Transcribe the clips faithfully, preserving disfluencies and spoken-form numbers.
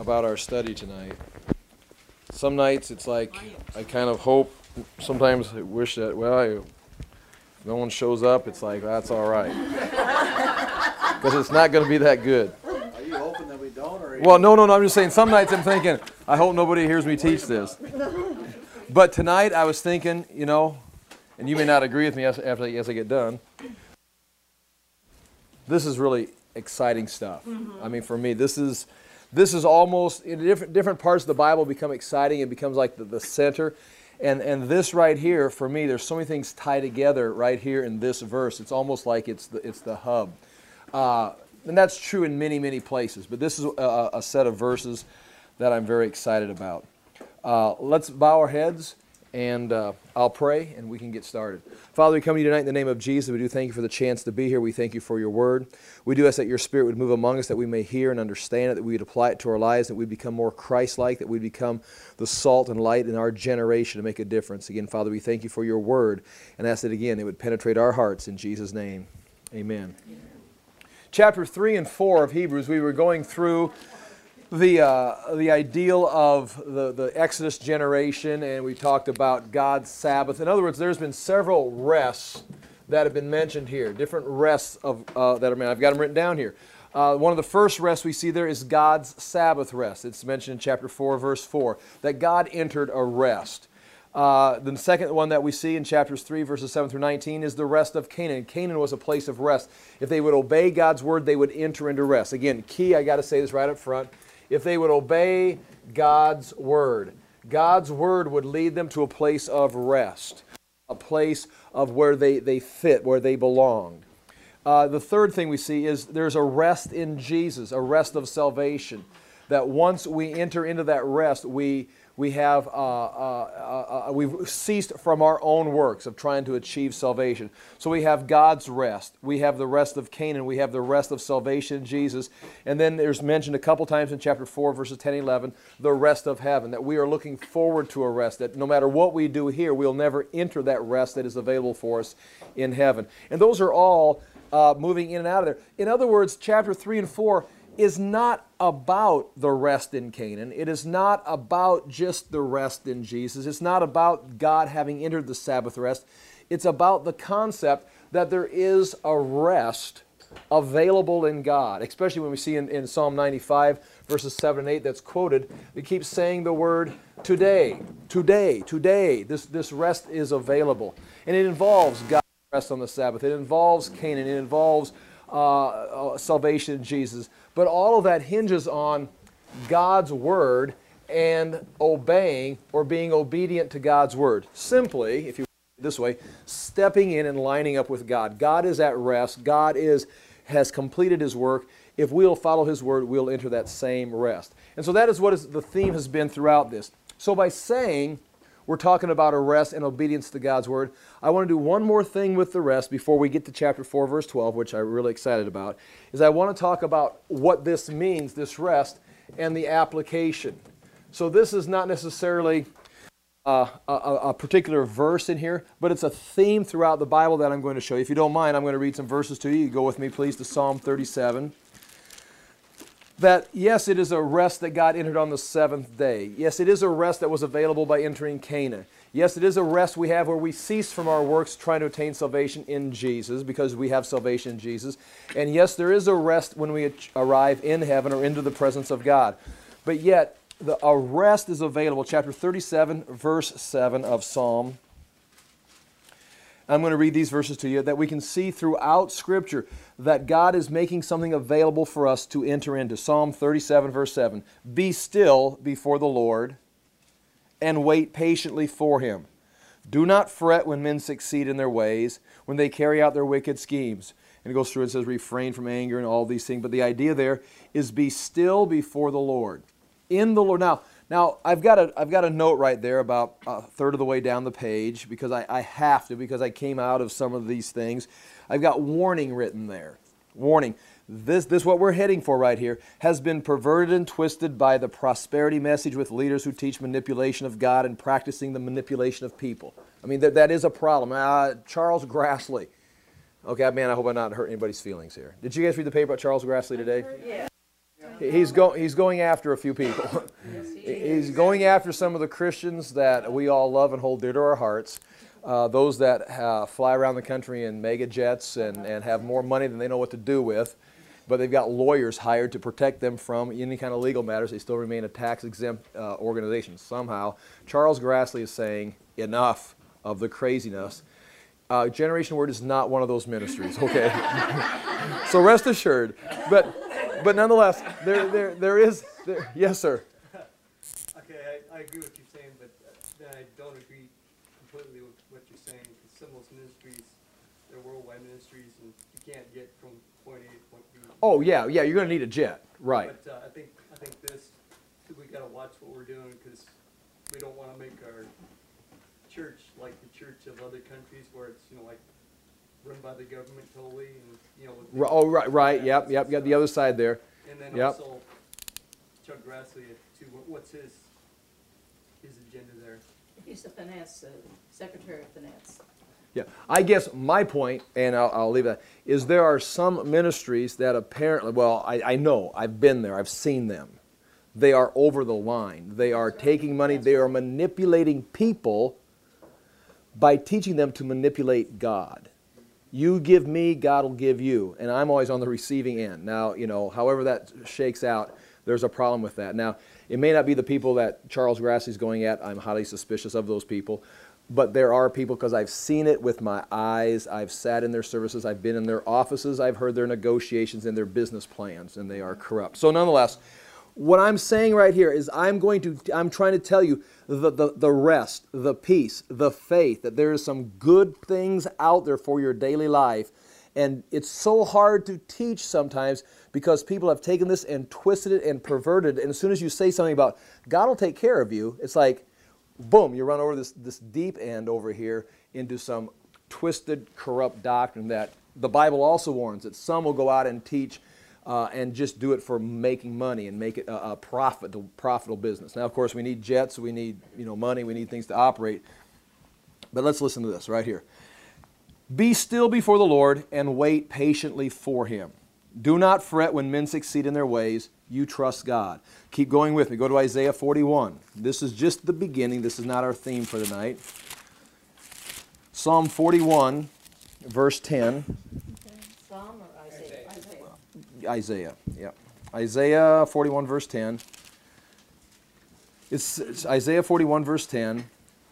about our study tonight. Some nights it's like I kind of hope, sometimes I wish that, well, I, if no one shows up, it's like, that's all right. Because it's not going to be that good. Are you hoping that we don't? Or Well, no, no, no, I'm just saying some nights I'm thinking, I hope nobody hears me teach this. But tonight I was thinking, you know, and you may not agree with me as, after, as I get done, this is really exciting stuff. Mm-hmm. I mean, for me, this is this is almost, in different different parts of the Bible become exciting. It becomes like the, the center. And and this right here, for me, there's so many things tied together right here in this verse. It's almost like it's the, it's the hub. Uh, and that's true in many, many places. But this is a, a set of verses that I'm very excited about. Uh, let's bow our heads, and uh, I'll pray, and we can get started. Father, we come to you tonight in the name of Jesus. We do thank you for the chance to be here. We thank you for your word. We do ask that your Spirit would move among us, that we may hear and understand it, that we would apply it to our lives, that we become more Christ-like, that we become the salt and light in our generation to make a difference. Again, Father, we thank you for your word, and ask that, again, it would penetrate our hearts. In Jesus' name, amen. Amen. Chapter three and four of Hebrews, we were going through the uh, the ideal of the, the Exodus generation, and we talked about God's Sabbath. In other words, there's been several rests that have been mentioned here, different rests of uh, that are mentioned. I've got them written down here. Uh, one of the first rests we see there is God's Sabbath rest. It's mentioned in chapter four, verse four, that God entered a rest. Uh, the second one that we see in chapters three, verses seven through nineteen, is the rest of Canaan. Canaan was a place of rest. If they would obey God's word, they would enter into rest. Again, key, I got to say this right up front. If they would obey God's word, God's word would lead them to a place of rest, a place of where they, they fit, where they belong. Uh, the third thing we see is there's a rest in Jesus, a rest of salvation, that once we enter into that rest, we we have uh, uh, uh, we've ceased from our own works of trying to achieve salvation. So we have God's rest. We have the rest of Canaan. We have the rest of salvation in Jesus. And then there's mentioned a couple times in chapter four, verses ten and eleven, the rest of heaven, that we are looking forward to a rest, that no matter what we do here, we'll never enter that rest that is available for us in heaven. And those are all uh, moving in and out of there. In other words, chapter three and four is not about the rest in Canaan. It is not about just the rest in Jesus. It's not about God having entered the Sabbath rest. It's about the concept that there is a rest available in God, especially when we see in, in Psalm ninety-five, verses seven and eight that's quoted. It keeps saying the word today, today, today. This, this rest is available. And it involves God's rest on the Sabbath. It involves Canaan. It involves uh, uh, salvation in Jesus. But all of that hinges on God's word and obeying or being obedient to God's word. Simply, if you this way, stepping in and lining up with God. God is at rest. God is has completed His work. If we'll follow His word, we'll enter that same rest. And so that is what is, the theme has been throughout this. So by saying we're talking about a rest and obedience to God's word, I want to do one more thing with the rest before we get to chapter four, verse twelve, which I'm really excited about, is I want to talk about what this means, this rest, and the application. So this is not necessarily uh, a, a particular verse in here, but it's a theme throughout the Bible that I'm going to show you. If you don't mind, I'm going to read some verses to you. You go with me, please, to Psalm thirty-seven. That, yes, it is a rest that God entered on the seventh day. Yes, it is a rest that was available by entering Canaan. Yes, it is a rest we have where we cease from our works trying to attain salvation in Jesus because we have salvation in Jesus. And yes, there is a rest when we arrive in heaven or into the presence of God. But yet, the, a rest is available. Chapter thirty-seven, verse seven of Psalm. I'm going to read these verses to you that we can see throughout Scripture that God is making something available for us to enter into. Psalm thirty-seven, verse seven. Be still before the Lord and wait patiently for Him. Do not fret when men succeed in their ways, when they carry out their wicked schemes. And it goes through and says refrain from anger and all these things. But the idea there is be still before the Lord. In the Lord. Now, Now, I've got a, I've got a note right there about a third of the way down the page because I, I have to, because I came out of some of these things. I've got warning written there. Warning. This, this what we're heading for right here has been perverted and twisted by the prosperity message with leaders who teach manipulation of God and practicing the manipulation of people. I mean, that, that is a problem. Uh, Charles Grassley. Okay, man, I hope I'm not hurting anybody's feelings here. Did you guys read the paper about Charles Grassley today? Yeah. He's, go, he's going after a few people. He's going after some of the Christians that we all love and hold dear to our hearts. Uh, those that uh, fly around the country in mega jets and, and have more money than they know what to do with. But they've got lawyers hired to protect them from any kind of legal matters. They still remain a tax-exempt uh, organization somehow. Charles Grassley is saying, enough of the craziness. Uh, Generation Word is not one of those ministries, okay? So rest assured. But but nonetheless, there there there is, there, yes, sir. Okay, I, I agree with what you're saying, but uh, then I don't agree completely with what you're saying. Because some of those ministries, they're worldwide ministries, and you can't get from point A to point B. Oh, yeah, yeah, you're going to need a jet, right. But uh, I think I think this, we got to watch what we're doing, because we don't want to make our church like the church of other countries, where it's, you know, like run by the government totally, and you know. With Oh, right, right, yep, yep, you got the other side there. And then Yep. also Chuck Grassley, too. what- What's his his agenda there? He's the finance, uh, Secretary of Finance. Yeah, I guess my point, and I'll, I'll leave that, is there are some ministries that apparently, well, I, I know, I've been there, I've seen them. They are over the line. They are taking money, they are manipulating people by teaching them to manipulate God. You give me, God will give you. And I'm always on the receiving end. Now, you know, however that shakes out, there's a problem with that. Now, it may not be the people that Charles Grassley's going at. I'm highly suspicious of those people. But there are people, because I've seen it with my eyes. I've sat in their services. I've been in their offices. I've heard their negotiations and their business plans, and they are corrupt. So nonetheless, what I'm saying right here is I'm going to, I'm trying to tell you the, the, the rest, the peace, the faith, that there is some good things out there for your daily life. And it's so hard to teach sometimes because people have taken this and twisted it and perverted. And as soon as you say something about God will take care of you, it's like, boom, you run over this, this deep end over here into some twisted, corrupt doctrine that the Bible also warns that some will go out and teach Uh, and just do it for making money and make it a, a profitable, profitable business. Now, of course, we need jets, we need, you know, money, we need things to operate. But let's listen to this right here. Be still before the Lord and wait patiently for Him. Do not fret when men succeed in their ways. You trust God. Keep going with me. Go to Isaiah forty-one. This is just the beginning. This is not our theme for tonight. Psalm forty-one, verse ten. Psalm or Isaiah? Isaiah. Isaiah, yeah. Isaiah forty-one, verse ten. It's, it's Isaiah forty-one, verse ten.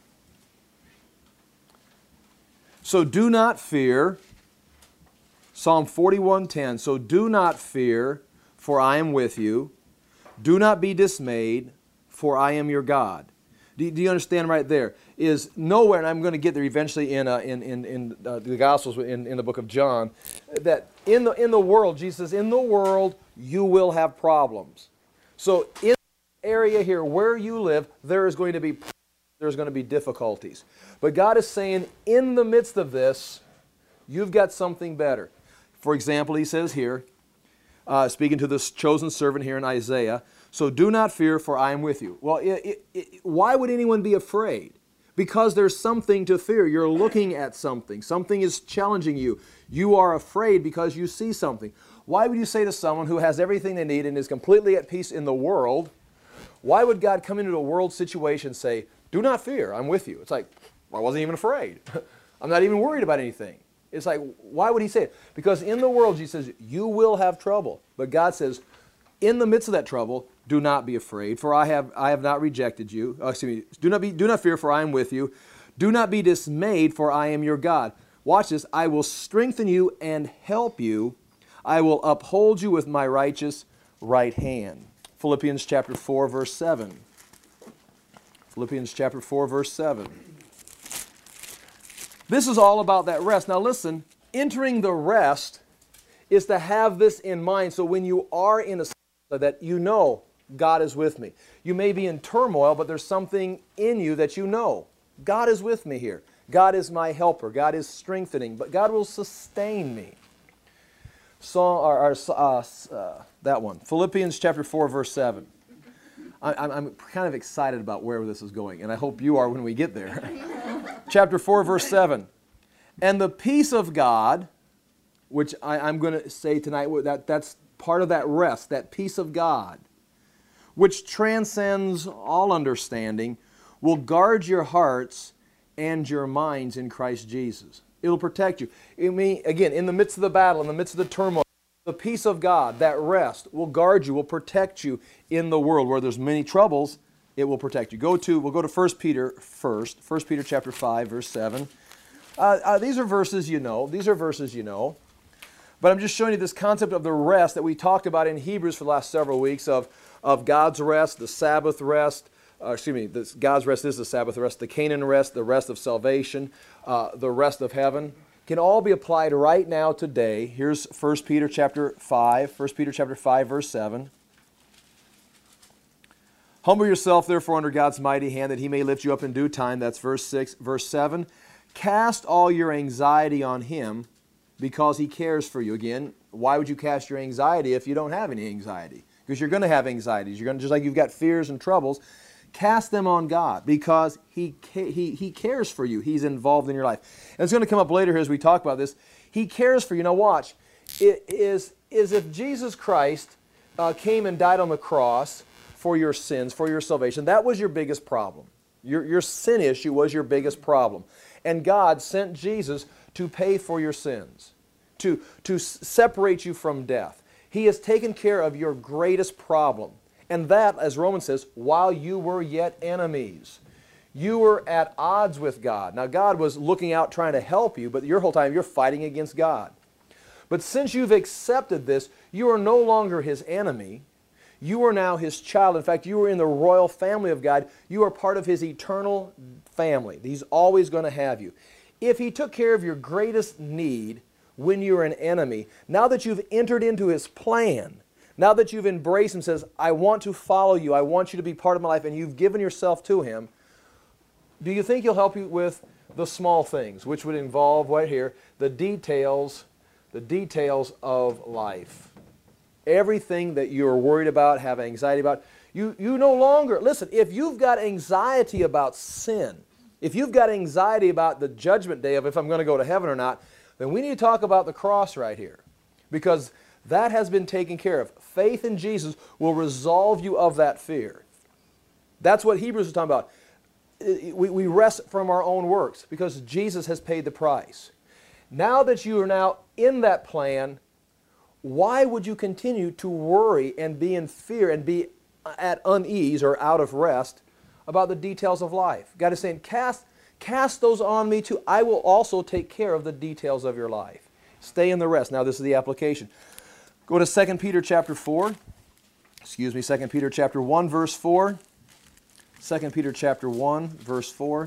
So do not fear. Psalm forty-one, ten. So do not fear, for I am with you. Do not be dismayed, for I am your God. Do, do you understand right there? Is nowhere, and I'm going to get there eventually in uh, in in, in uh, the Gospels, in, in the book of John, that in the in the world, Jesus says, in the world you will have problems. So in the area here where you live, there is going to be there's going to be difficulties. But God is saying, in the midst of this, you've got something better. For example, He says here, uh, speaking to this chosen servant here in Isaiah, so do not fear, for I am with you. Well, it, it, it, why would anyone be afraid? Because there's something to fear. You're looking at something. Something is challenging you. You are afraid because you see something. Why would you say to someone who has everything they need and is completely at peace in the world, why would God come into a world situation and say, do not fear, I'm with you? It's like, well, I wasn't even afraid. I'm not even worried about anything. It's like, why would He say it? Because in the world, Jesus says, you will have trouble. But God says, in the midst of that trouble, do not be afraid, for I have I have not rejected you. Oh, excuse me. Do not be do not fear, for I am with you. Do not be dismayed, for I am your God. Watch this. I will strengthen you and help you. I will uphold you with my righteous right hand. Philippians chapter four, verse seven. Philippians chapter four, verse seven. This is all about that rest. Now listen, entering the rest is to have this in mind. So when you are in a that you know God is with me. You may be in turmoil, but there's something in you that you know. God is with me here. God is my helper. God is strengthening, but God will sustain me. Psalm, or, or, uh, uh, that one. Philippians chapter four, verse seven. I, I'm kind of excited about where this is going, and I hope you are when we get there. Chapter four, verse seven. And the peace of God, which I, I'm going to say tonight, that that's part of that rest, that peace of God, which transcends all understanding, will guard your hearts and your minds in Christ Jesus. It'll protect you. I mean, again, in the midst of the battle, in the midst of the turmoil, the peace of God, that rest, will guard you, will protect you in the world where there's many troubles. It will protect you. Go to, we'll go to First Peter first. First Peter chapter five, verse seven. Uh, uh, these are verses you know. These are verses you know. But I'm just showing you this concept of the rest that we talked about in Hebrews for the last several weeks of, of God's rest, the Sabbath rest. Uh, excuse me, this, God's rest is the Sabbath rest, the Canaan rest, the rest of salvation, uh, the rest of heaven, can all be applied right now today. Here's First Peter chapter five, First Peter chapter five, verse seven. Humble yourself, therefore, under God's mighty hand, that He may lift you up in due time. That's verse six. Verse seven, cast all your anxiety on Him, because He cares for you. Again, why would you cast your anxiety if you don't have any anxiety? Because you're going to have anxieties. You're going to, just like you've got fears and troubles. Cast them on God, because he, he, he cares for you. He's involved in your life. And it's going to come up later here as we talk about this. He cares for you. Now watch. It is, is if Jesus Christ uh, came and died on the cross for your sins, for your salvation, that was your biggest problem. Your, your sin issue was your biggest problem. And God sent Jesus to pay for your sins, to, to separate you from death. He has taken care of your greatest problem. And that, as Romans says, while you were yet enemies. You were at odds with God. Now, God was looking out trying to help you, but your whole time you're fighting against God. But since you've accepted this, you are no longer His enemy. You are now His child. In fact, you are in the royal family of God. You are part of His eternal family. He's always going to have you. If He took care of your greatest need when you were an enemy, now that you've entered into His plan, now that you've embraced Him, says, I want to follow you, I want you to be part of my life, and you've given yourself to Him, do you think He'll help you with the small things, which would involve, right here, the details, the details of life? Everything that you're worried about, have anxiety about, you, you no longer, listen, if you've got anxiety about sin, if you've got anxiety about the judgment day of if I'm going to go to heaven or not, then we need to talk about the cross right here. Because that has been taken care of. Faith in Jesus will resolve you of that fear. That's what Hebrews is talking about. We, we rest from our own works because Jesus has paid the price. Now that you are now in that plan, why would you continue to worry and be in fear and be at unease or out of rest about the details of life? God is saying, cast, cast those on me too. I will also take care of the details of your life. Stay in the rest. Now this is the application. Go to Second Peter chapter four. Excuse me, Second Peter chapter one, verse four. Second Peter chapter one, verse four.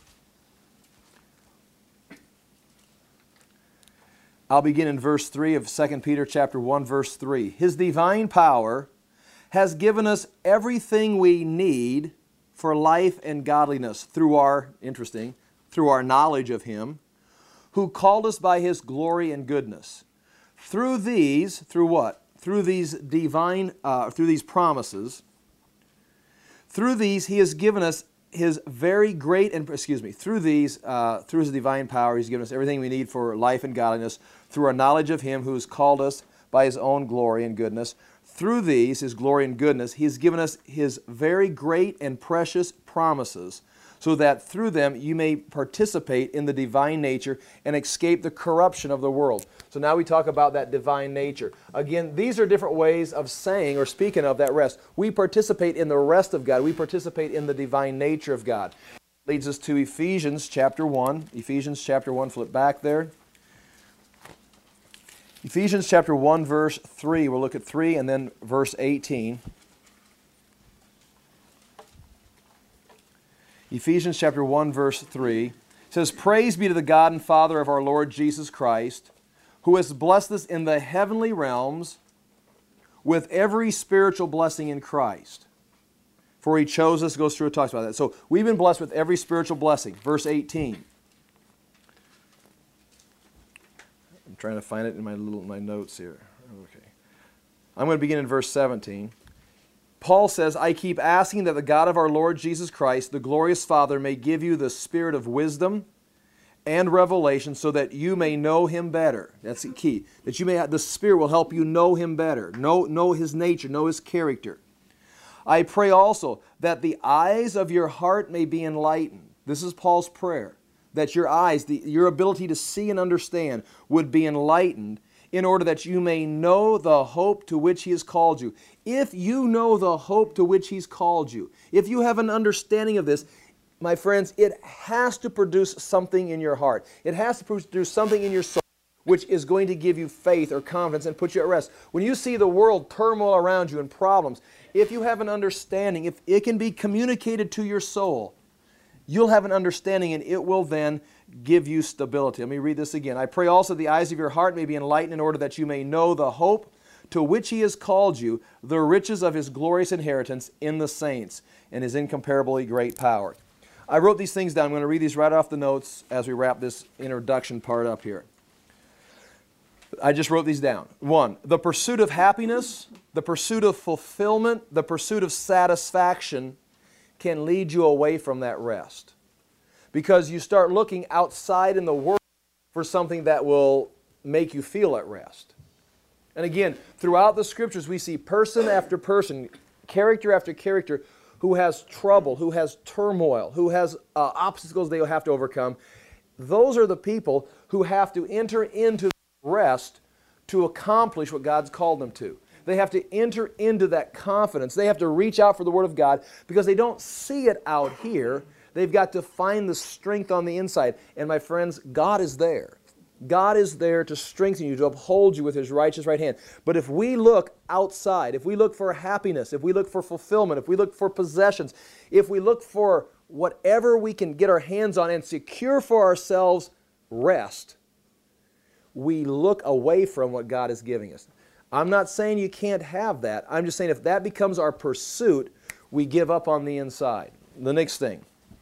I'll begin in verse three of Second Peter chapter one, verse three. His divine power has given us everything we need for life and godliness through our, interesting, through our knowledge of Him, who called us by His glory and goodness. Through these, through what? Through these divine, uh, through these promises, through these He has given us His very great, and excuse me, through these, uh, through His divine power, He's given us everything we need for life and godliness, through our knowledge of Him who has called us by His own glory and goodness. Through these, His glory and goodness, He has given us His very great and precious promises, so that through them you may participate in the divine nature and escape the corruption of the world. So now we talk about that divine nature. Again, these are different ways of saying or speaking of that rest. We participate in the rest of God. We participate in the divine nature of God. Leads us to Ephesians chapter one. Ephesians chapter one, flip back there. Ephesians chapter one, verse three. We'll look at three and then verse eighteen. Ephesians chapter one, verse three says, Praise be to the God and Father of our Lord Jesus Christ, who has blessed us in the heavenly realms with every spiritual blessing in Christ. For He chose us, goes through and talks about that. So we've been blessed with every spiritual blessing. Verse eighteen. I'm trying to find it in my little my notes here. Okay. I'm going to begin in verse seventeen. Paul says, I keep asking that the God of our Lord Jesus Christ, the glorious Father, may give you the spirit of wisdom and revelation, so that you may know him better. That's the key. That you may have, the Spirit will help you know him better, know, know his nature, know his character. I pray also that the eyes of your heart may be enlightened. This is Paul's prayer. That your eyes, the, your ability to see and understand would be enlightened, in order that you may know the hope to which he has called you. If you know the hope to which he's called you, if you have an understanding of this, my friends, it has to produce something in your heart. It has to produce something in your soul which is going to give you faith or confidence and put you at rest. When you see the world turmoil around you and problems, if you have an understanding, if it can be communicated to your soul, you'll have an understanding, and it will then give you stability. Let me read this again. I pray also the eyes of your heart may be enlightened, in order that you may know the hope to which he has called you, the riches of his glorious inheritance in the saints, and his incomparably great power. I wrote these things down. I'm going to read these right off the notes as we wrap this introduction part up here. I just wrote these down. One, the pursuit of happiness, the pursuit of fulfillment, the pursuit of satisfaction can lead you away from that rest. Because you start looking outside in the world for something that will make you feel at rest. And again, throughout the Scriptures, we see person after person, character after character, who has trouble, who has turmoil, who has uh, obstacles they will have to overcome. Those are the people who have to enter into rest to accomplish what God's called them to. They have to enter into that confidence. They have to reach out for the Word of God because they don't see it out here. They've got to find the strength on the inside. And my friends, God is there. God is there to strengthen you, to uphold you with His righteous right hand. But if we look outside, if we look for happiness, if we look for fulfillment, if we look for possessions, if we look for whatever we can get our hands on and secure for ourselves rest, we look away from what God is giving us. I'm not saying you can't have that. I'm just saying if that becomes our pursuit, we give up on the inside. The next thing.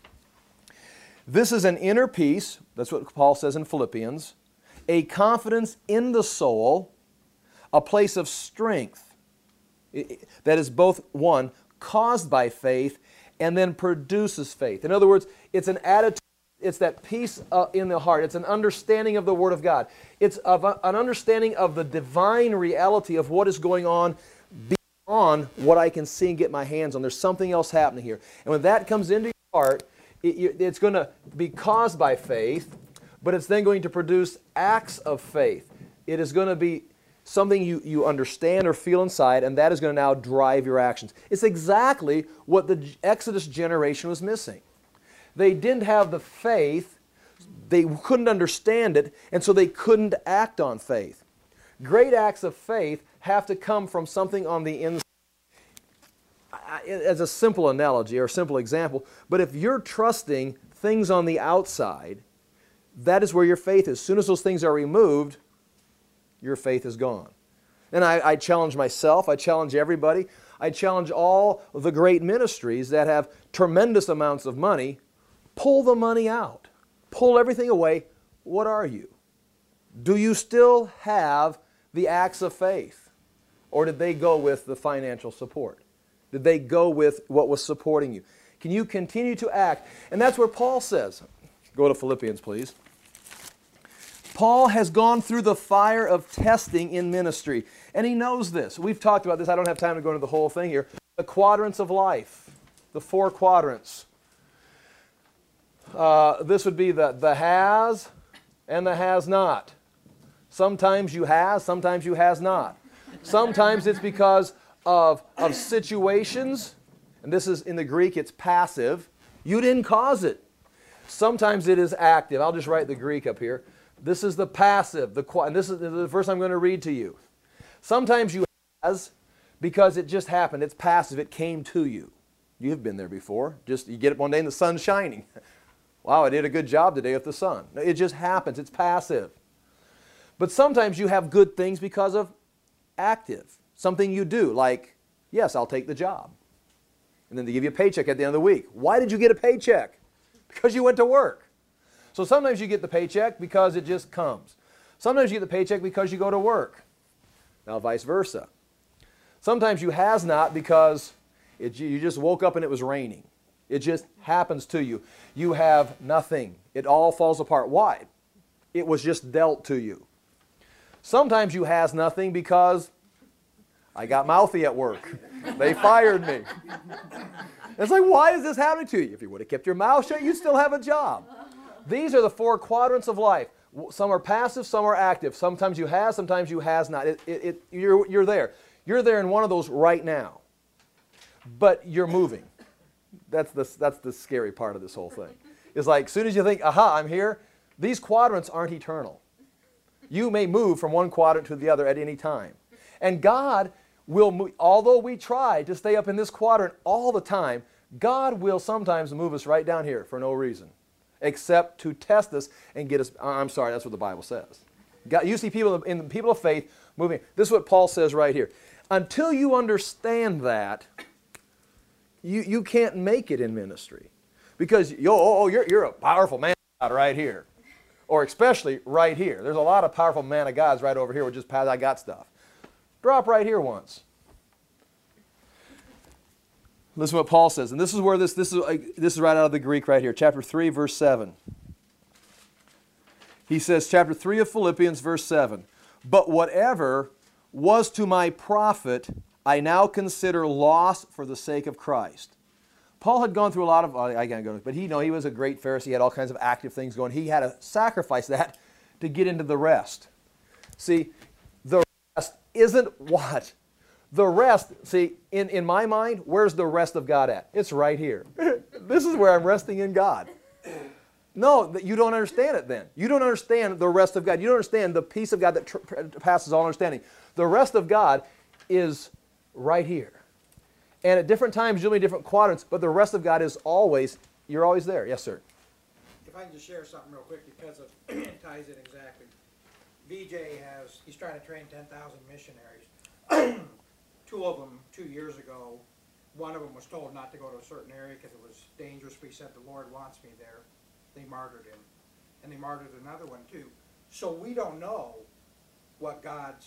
This is an inner peace. That's what Paul says in Philippians. A confidence in the soul, a place of strength that is both, one, caused by faith and then produces faith. In other words, it's an attitude, it's that peace uh, in the heart. It's an understanding of the Word of God. It's of a, an understanding of the divine reality of what is going on beyond what I can see and get my hands on. There's something else happening here. And when that comes into your heart, it, it's going to be caused by faith, but it's then going to produce acts of faith. It is going to be something you, you understand or feel inside, and that is going to now drive your actions. It's exactly what the Exodus generation was missing. They didn't have the faith, they couldn't understand it, and so they couldn't act on faith. Great acts of faith have to come from something on the inside. As a simple analogy or a simple example, but if you're trusting things on the outside, that is where your faith is. As soon as those things are removed, your faith is gone. And I, I challenge myself, I challenge everybody, I challenge all the great ministries that have tremendous amounts of money. Pull the money out. Pull everything away. What are you? Do you still have the acts of faith? Or did they go with the financial support? Did they go with what was supporting you? Can you continue to act? And that's where Paul says, go to Philippians, please. Paul has gone through the fire of testing in ministry, and he knows this. We've talked about this. I don't have time to go into the whole thing here. The quadrants of life, the four quadrants. Uh, this would be the, the has and the has not. Sometimes you has, sometimes you has not. Sometimes it's because of, of situations, and this is in the Greek, it's passive. You didn't cause it. Sometimes it is active. I'll just write the Greek up here. This is the passive, the and this is the verse I'm going to read to you. Sometimes you has because it just happened. It's passive. It came to you. You've been there before. Just you get up one day and the sun's shining. Wow, I did a good job today with the sun. It just happens. It's passive. But sometimes you have good things because of active. Something you do, like, yes, I'll take the job. And then they give you a paycheck at the end of the week. Why did you get a paycheck? Because you went to work. So sometimes you get the paycheck because it just comes. Sometimes you get the paycheck because you go to work. Now vice versa. Sometimes you has not because it, you just woke up and it was raining. It just happens to you. You have nothing. It all falls apart. Why? It was just dealt to you. Sometimes you has nothing because I got mouthy at work. They fired me. It's like, why is this happening to you? If you would have kept your mouth shut, you'd still have a job. These are the four quadrants of life. Some are passive, some are active. Sometimes you has, sometimes you has not. It, it, it, you're, you're there. You're there in one of those right now. But you're moving. That's the, that's the scary part of this whole thing. It's like, as soon as you think, aha, I'm here, these quadrants aren't eternal. You may move from one quadrant to the other at any time. And God will move, although we try to stay up in this quadrant all the time, God will sometimes move us right down here for no reason, except to test us and get us, I'm sorry, that's what the Bible says. God, you see people in the people of faith moving. This is what Paul says right here. Until you understand that, you, you can't make it in ministry. Because yo, oh, oh, you're, you're a powerful man of God right here. Or especially right here. There's a lot of powerful man of Gods right over here with just pad I got stuff. Drop right here once. Listen to what Paul says. And this is where this, this is, uh, this is right out of the Greek right here. Chapter three, verse seven. He says, chapter three of Philippians, verse seven. But whatever was to my profit, I now consider loss for the sake of Christ. Paul had gone through a lot of, oh, I can't go, but he, you know, he was a great Pharisee. He had all kinds of active things going. He had to sacrifice that to get into the rest. See, the rest isn't what? The rest, see, in, in my mind, where's the rest of God at? It's right here. This is where I'm resting in God. No, you don't understand it then. You don't understand the rest of God. You don't understand the peace of God that tr passes all understanding. The rest of God is right here. And at different times, you'll be in different quadrants, but the rest of God is always, you're always there. Yes, sir. If I can just share something real quick because of, it ties in exactly. V J has, he's trying to train ten thousand missionaries. Two of them, two years ago, one of them was told not to go to a certain area because it was dangerous, but he said, the Lord wants me there. They martyred him. And they martyred another one too. So we don't know what God's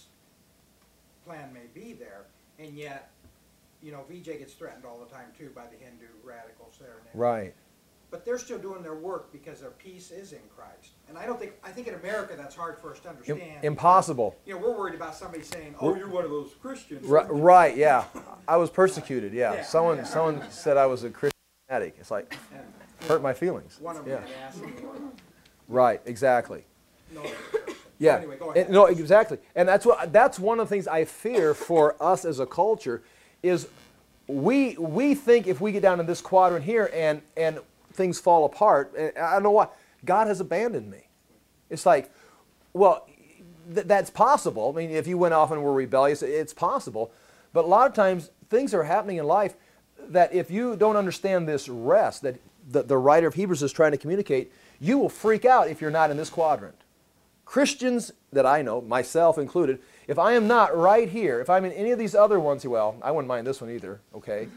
plan may be there, and yet, you know, V J gets threatened all the time too by the Hindu radicals there. And Right. But they're still doing their work because their peace is in Christ. And I don't think, I think in America that's hard for us to understand. Im impossible. You know, we're worried about somebody saying, oh, you're one of those Christians. R right, yeah. I was persecuted, yeah. Yeah. Someone, someone said I was a Christian fanatic. It's like, And hurt my feelings. one of them Yeah. had asked me, Right, exactly. no. Yeah. So anyway, go ahead. And- no, exactly. And that's what that's one of the things I fear for us as a culture is we we think if we get down in this quadrant here and and things fall apart, and I don't know why, God has abandoned me. It's like, well, th that's possible. I mean, if you went off and were rebellious, it's possible. But a lot of times things are happening in life that if you don't understand this rest that the, the writer of Hebrews is trying to communicate, you will freak out if you're not in this quadrant. Christians that I know, myself included, if I am not right here, if I'm in any of these other ones, well, I wouldn't mind this one either, okay?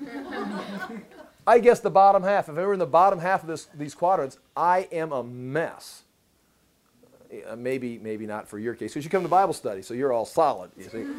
I guess the bottom half, if I were in the bottom half of this, these quadrants, I am a mess. Uh, maybe, maybe not for your case. So you should come to Bible study, so you're all solid, you see.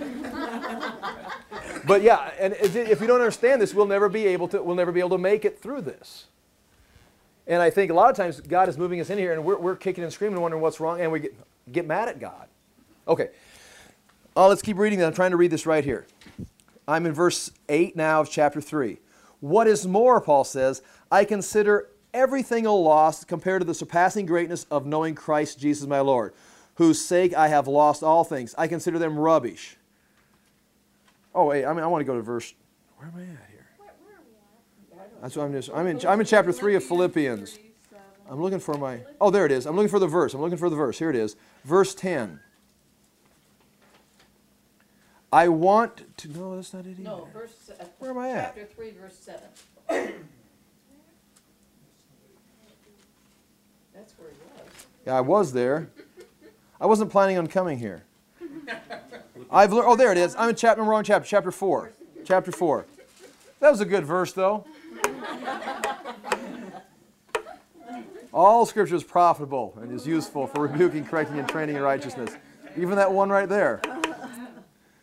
But yeah, and if you don't understand this, we'll never be able to, we'll never be able to make it through this. And I think a lot of times God is moving us in here and we're, we're kicking and screaming and wondering what's wrong, and we get, get mad at God. Okay, uh, let's keep reading. I'm trying to read this right here. I'm in verse eight now of chapter three. What is more, Paul says, I consider everything a loss compared to the surpassing greatness of knowing Christ Jesus my Lord, whose sake I have lost all things. I consider them rubbish. Oh, wait, I mean, I want to go to verse, where am I at here? That's what I'm just, I'm in, I'm in chapter three of Philippians. I'm looking for my, oh, there it is. I'm looking for the verse. I'm looking for the verse. Here it is. Verse ten. I want to, no, that's not it either. No, verse, uh, Where am I at? chapter three, verse seven. That's where he was. Yeah, I was there. I wasn't planning on coming here. I've learned, oh, there it is. I'm in chapter, wrong chapter, chapter four. Chapter four. That was a good verse, though. All Scripture is profitable and is useful for rebuking, correcting, and training in righteousness. Even that one right there.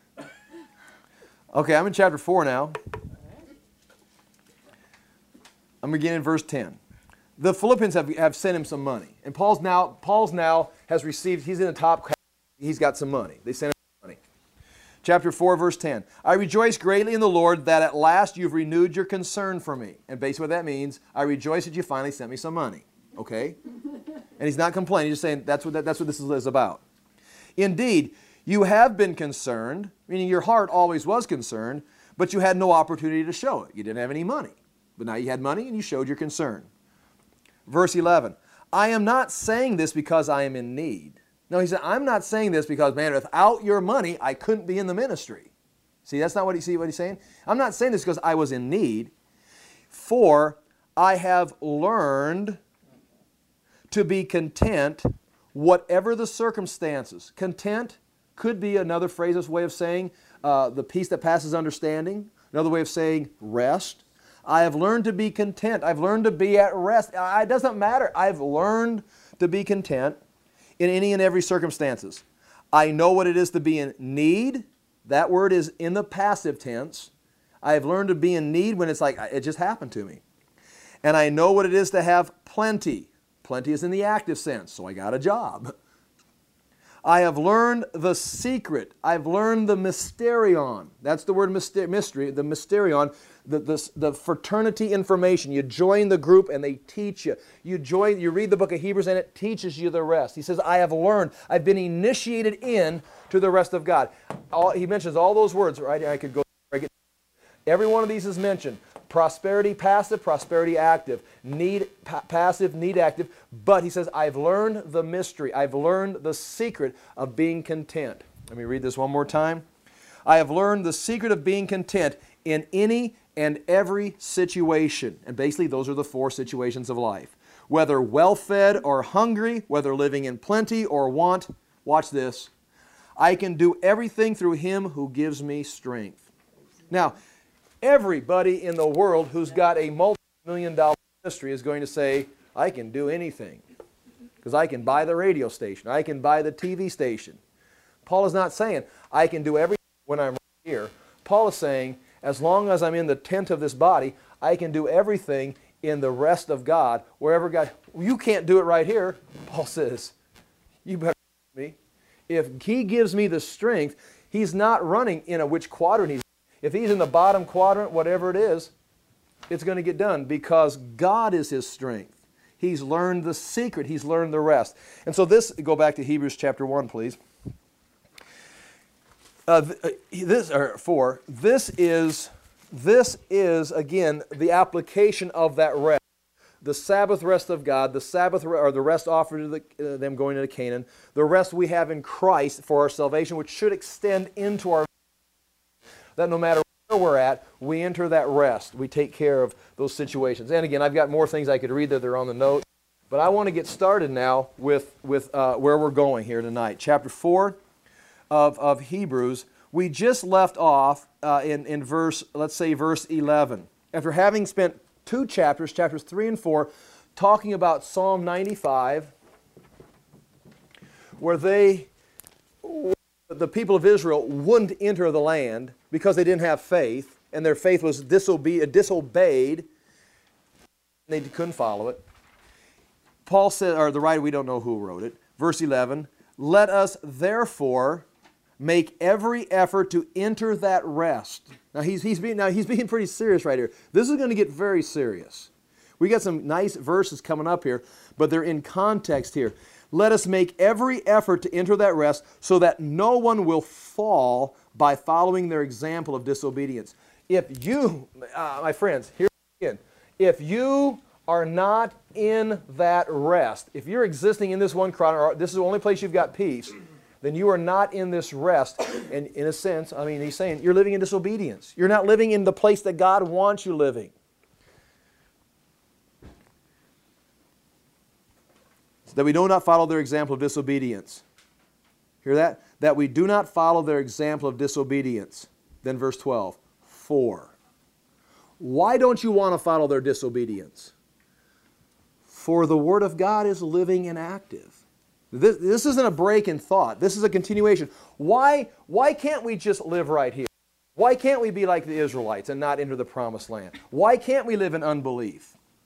Okay, I'm in chapter four now. I'm beginning in verse ten. The Philippians have, have sent him some money. And Paul's now, Paul's now has received, he's in the top category. He's got some money. They sent him some money. Chapter four, verse ten. I rejoice greatly in the Lord that at last you've renewed your concern for me. And basically what that means, I rejoice that you finally sent me some money. Okay? And he's not complaining. He's just saying that's what, that, that's what this is about. Indeed, you have been concerned, meaning your heart always was concerned, but you had no opportunity to show it. You didn't have any money. But now you had money and you showed your concern. Verse eleven. I am not saying this because I am in need. No, he said, I'm not saying this because, man, without your money, I couldn't be in the ministry. See, that's not what he see what he's saying. I'm not saying this because I was in need. For I have learned to be content, whatever the circumstances. Content could be another phrase, way of saying uh, the peace that passes understanding. Another way of saying rest. I have learned to be content. I've learned to be at rest. It doesn't matter. I've learned to be content in any and every circumstances. I know what it is to be in need. That word is in the passive tense. I have learned to be in need when it's like, it just happened to me. And I know what it is to have plenty. Plenty is in the active sense, so I got a job. I have learned the secret. I've learned the mysterion. That's the word myster- mystery, the mysterion, the, the, the fraternity information. You join the group and they teach you. You join, you read the book of Hebrews and it teaches you the rest. He says, I have learned. I've been initiated in to the rest of God. All, he mentions all those words, right? I could go. Every one of these is mentioned. Prosperity passive, prosperity active. Need pa- passive, need active. But he says, I've learned the mystery. I've learned the secret of being content. Let me read this one more time. I have learned the secret of being content in any and every situation. And basically, those are the four situations of life. Whether well-fed or hungry, whether living in plenty or want. Watch this. I can do everything through Him who gives me strength. Now, everybody in the world who's got a multi-million dollar ministry is going to say, I can do anything. Because I can buy the radio station. I can buy the T V station. Paul is not saying, I can do everything when I'm right here. Paul is saying, as long as I'm in the tent of this body, I can do everything in the rest of God. Wherever God, you can't do it right here. Paul says, you better me. If He gives me the strength, He's not running in a which quadrant He's. If He's in the bottom quadrant, whatever it is, it's going to get done because God is His strength. He's learned the secret. He's learned the rest. And so this, go back to Hebrews chapter one, please. Uh, this, or four, this is, this is, again, the application of that rest. The Sabbath rest of God, the Sabbath, or the rest offered to the, uh, them going into Canaan, the rest we have in Christ for our salvation, which should extend into our that no matter where we're at, we enter that rest. We take care of those situations. And again, I've got more things I could read that they're on the note. But I want to get started now with, with uh, where we're going here tonight. Chapter four of, of Hebrews. We just left off uh, in, in verse, let's say verse eleven. After having spent two chapters, chapters three and four, talking about Psalm ninety-five, where they... the people of Israel wouldn't enter the land because they didn't have faith, and their faith was disobe- disobeyed, and they couldn't follow it. Paul said, or the writer, we don't know who wrote it, verse eleven, let us therefore make every effort to enter that rest. Now he's, he's, being, now he's being pretty serious right here. This is going to get very serious. We got some nice verses coming up here, but they're in context here. Let us make every effort to enter that rest so that no one will fall by following their example of disobedience. If you, uh, my friends, here again, if you are not in that rest, if you're existing in this one quadrant, or this is the only place you've got peace, then you are not in this rest. And in a sense, I mean, he's saying you're living in disobedience. You're not living in the place that God wants you living. That we do not follow their example of disobedience. Hear that? That we do not follow their example of disobedience. Then verse twelve. For. Why don't you want to follow their disobedience? For the Word of God is living and active. This, this isn't a break in thought. This is a continuation. Why, why can't we just live right here? Why can't we be like the Israelites and not enter the promised land? Why can't we live in unbelief?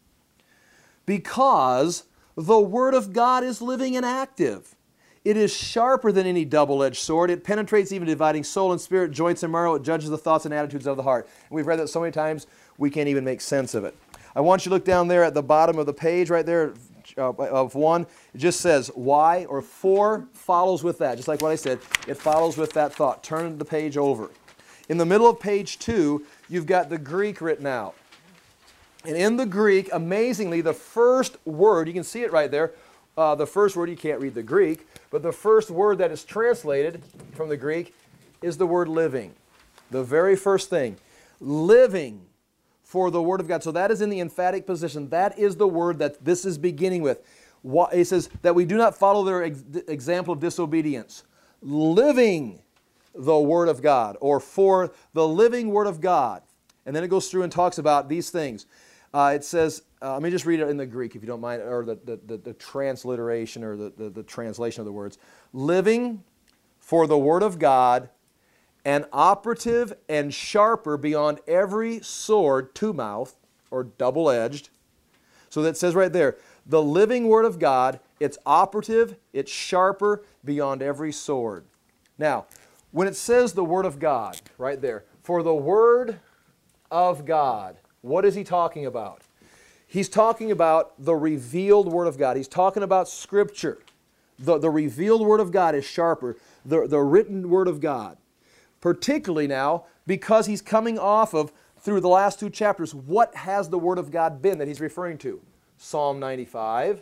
Because the Word of God is living and active. It is sharper than any double-edged sword. It penetrates even dividing soul and spirit, joints and marrow. It judges the thoughts and attitudes of the heart. And we've read that so many times, we can't even make sense of it. I want you to look down there at the bottom of the page right there uh, of one. It just says why or for follows with that. Just like what I said, it follows with that thought. Turn the page over. In the middle of page two, you've got the Greek written out. And in the Greek, amazingly, the first word, you can see it right there, uh, the first word, you can't read the Greek, but the first word that is translated from the Greek is the word living. The very first thing. Living for the Word of God. So that is in the emphatic position. That is the word that this is beginning with. It says that we do not follow their ex example of disobedience. Living the Word of God, or for the living Word of God. And then it goes through and talks about these things. Uh, it says, uh, let me just read it in the Greek if you don't mind, or the, the, the, the transliteration or the, the, the translation of the words. Living for the Word of God, and operative and sharper beyond every sword, two-mouthed, or double-edged. So that says right there, the living Word of God, it's operative, it's sharper beyond every sword. Now, when it says the Word of God, right there, for the Word of God, what is he talking about? He's talking about the revealed Word of God. He's talking about Scripture. The, the revealed Word of God is sharper, the, the written Word of God. Particularly now, because he's coming off of, through the last two chapters, what has the Word of God been that he's referring to? Psalm ninety-five.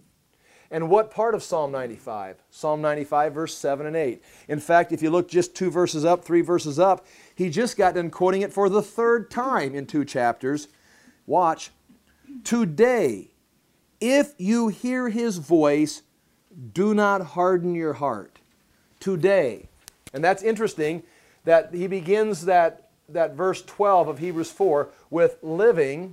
And what part of Psalm ninety-five? Psalm ninety-five, verse seven and eight. In fact, if you look just two verses up, three verses up, he just got done quoting it for the third time in two chapters. Watch. Today, if you hear His voice, do not harden your heart. Today. And that's interesting that he begins that, that verse twelve of Hebrews four with living.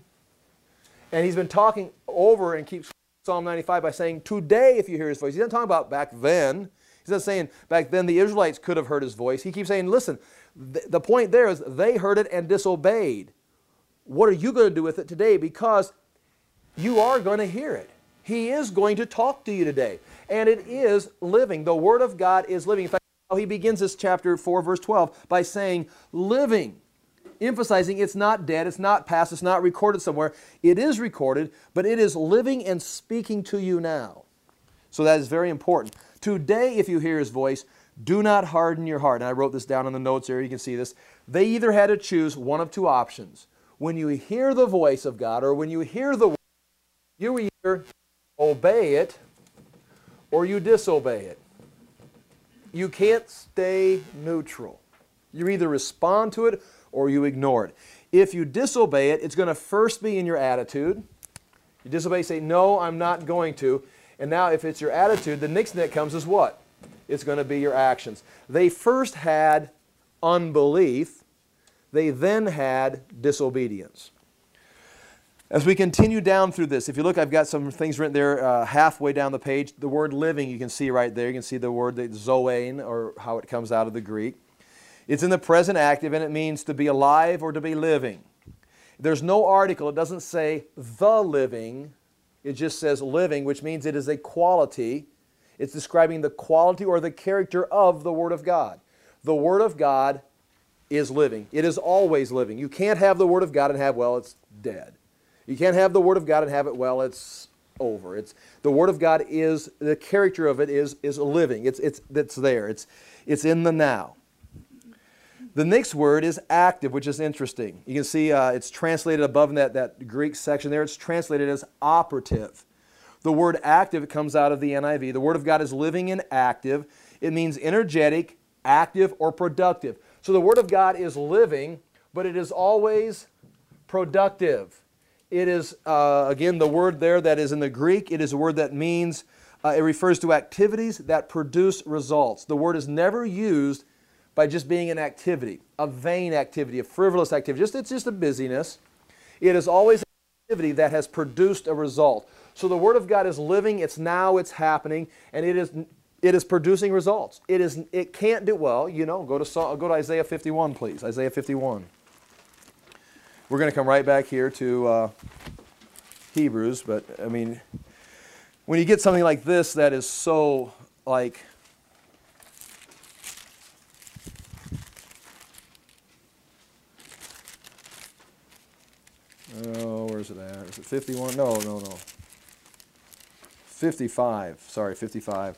And he's been talking over and keeps Psalm ninety-five by saying, today if you hear His voice. He's not talking about back then. He's not saying back then the Israelites could have heard His voice. He keeps saying, listen, th the point there is they heard it and disobeyed. What are you going to do with it today? Because you are going to hear it. He is going to talk to you today. And it is living. The Word of God is living. In fact, he begins this chapter four, verse twelve, by saying living. Emphasizing it's not dead, it's not past, it's not recorded somewhere. It is recorded, but it is living and speaking to you now. So that is very important. Today, if you hear His voice, do not harden your heart. And I wrote this down in the notes here, you can see this. They either had to choose one of two options. When you hear the voice of God, or when you hear the word, you either obey it, or you disobey it. You can't stay neutral. You either respond to it, or you ignore it. If you disobey it, it's going to first be in your attitude. You disobey, say, no, I'm not going to. And now if it's your attitude, the next thing that comes is what? It's going to be your actions. They first had unbelief. They then had disobedience. As we continue down through this, if you look, I've got some things written there uh, halfway down the page. The word living, you can see right there. You can see the word zoein, or how it comes out of the Greek. It's in the present active, and it means to be alive or to be living. There's no article. It doesn't say the living. It just says living, which means it is a quality. It's describing the quality or the character of the Word of God. The Word of God is living. It is always living. You can't have the Word of God and have, well, it's dead. You can't have the Word of God and have it, well, it's over. It's, the Word of God is, the character of it is, is living. It's, it's, it's there. It's, it's in the now. The next word is active, which is interesting. You can see uh, it's translated above in that, that Greek section there. It's translated as operative. The word active comes out of the N I V. The Word of God is living and active. It means energetic, active, or productive. So the Word of God is living, but it is always productive. It is, uh, again, the word there that is in the Greek. It is a word that means, uh, it refers to activities that produce results. The word is never used by just being an activity, a vain activity, a frivolous activity. Just, it's just a busyness. It is always an activity that has produced a result. So the Word of God is living, it's now, it's happening, and it is, it is producing results. It, is, it can't do, well, you know, go to, go to Isaiah fifty-one, please. Isaiah fifty-one. We're going to come right back here to uh, Hebrews, but I mean, when you get something like this that is so like, oh, where's it at? Is it fifty-one? No, no, no. fifty-five. Sorry, fifty-five.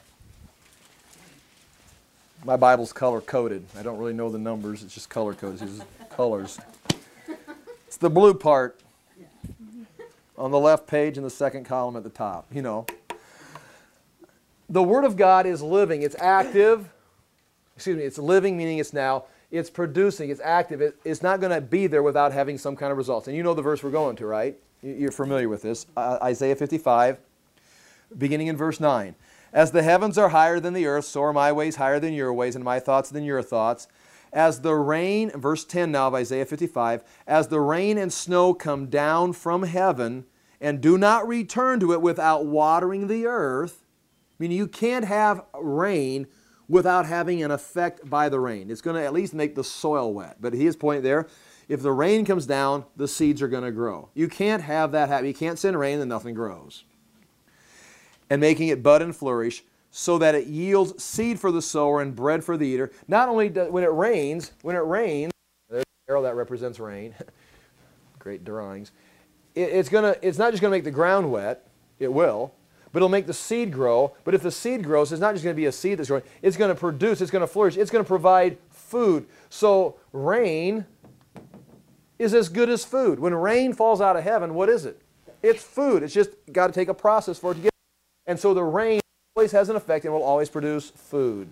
My Bible's color coded. I don't really know the numbers. It's just color coded. It's just colors. It's the blue part on the left page and the second column at the top. You know. The Word of God is living. It's active. Excuse me. It's living, meaning it's now. It's producing. It's active. It, it's not going to be there without having some kind of results. And you know the verse we're going to, right? You're familiar with this. Uh, Isaiah fifty-five, beginning in verse nine. As the heavens are higher than the earth, so are my ways higher than your ways, and my thoughts than your thoughts. As the rain, verse ten now of Isaiah fifty-five, as the rain and snow come down from heaven and do not return to it without watering the earth, meaning you can't have rain without having an effect by the rain. It's going to at least make the soil wet. But his point there, if the rain comes down, the seeds are going to grow. You can't have that happen. You can't send rain and nothing grows. And making it bud and flourish, so that it yields seed for the sower and bread for the eater. Not only does, when it rains, when it rains, there's an arrow that represents rain. Great drawings. It, it's gonna. It's not just going to make the ground wet. It will, but it'll make the seed grow. But if the seed grows, it's not just going to be a seed that's growing. It's going to produce. It's going to flourish. It's going to provide food. So rain is as good as food. When rain falls out of heaven, what is it? It's food. It's just got to take a process for it to get. And so the rain always has an effect and will always produce food.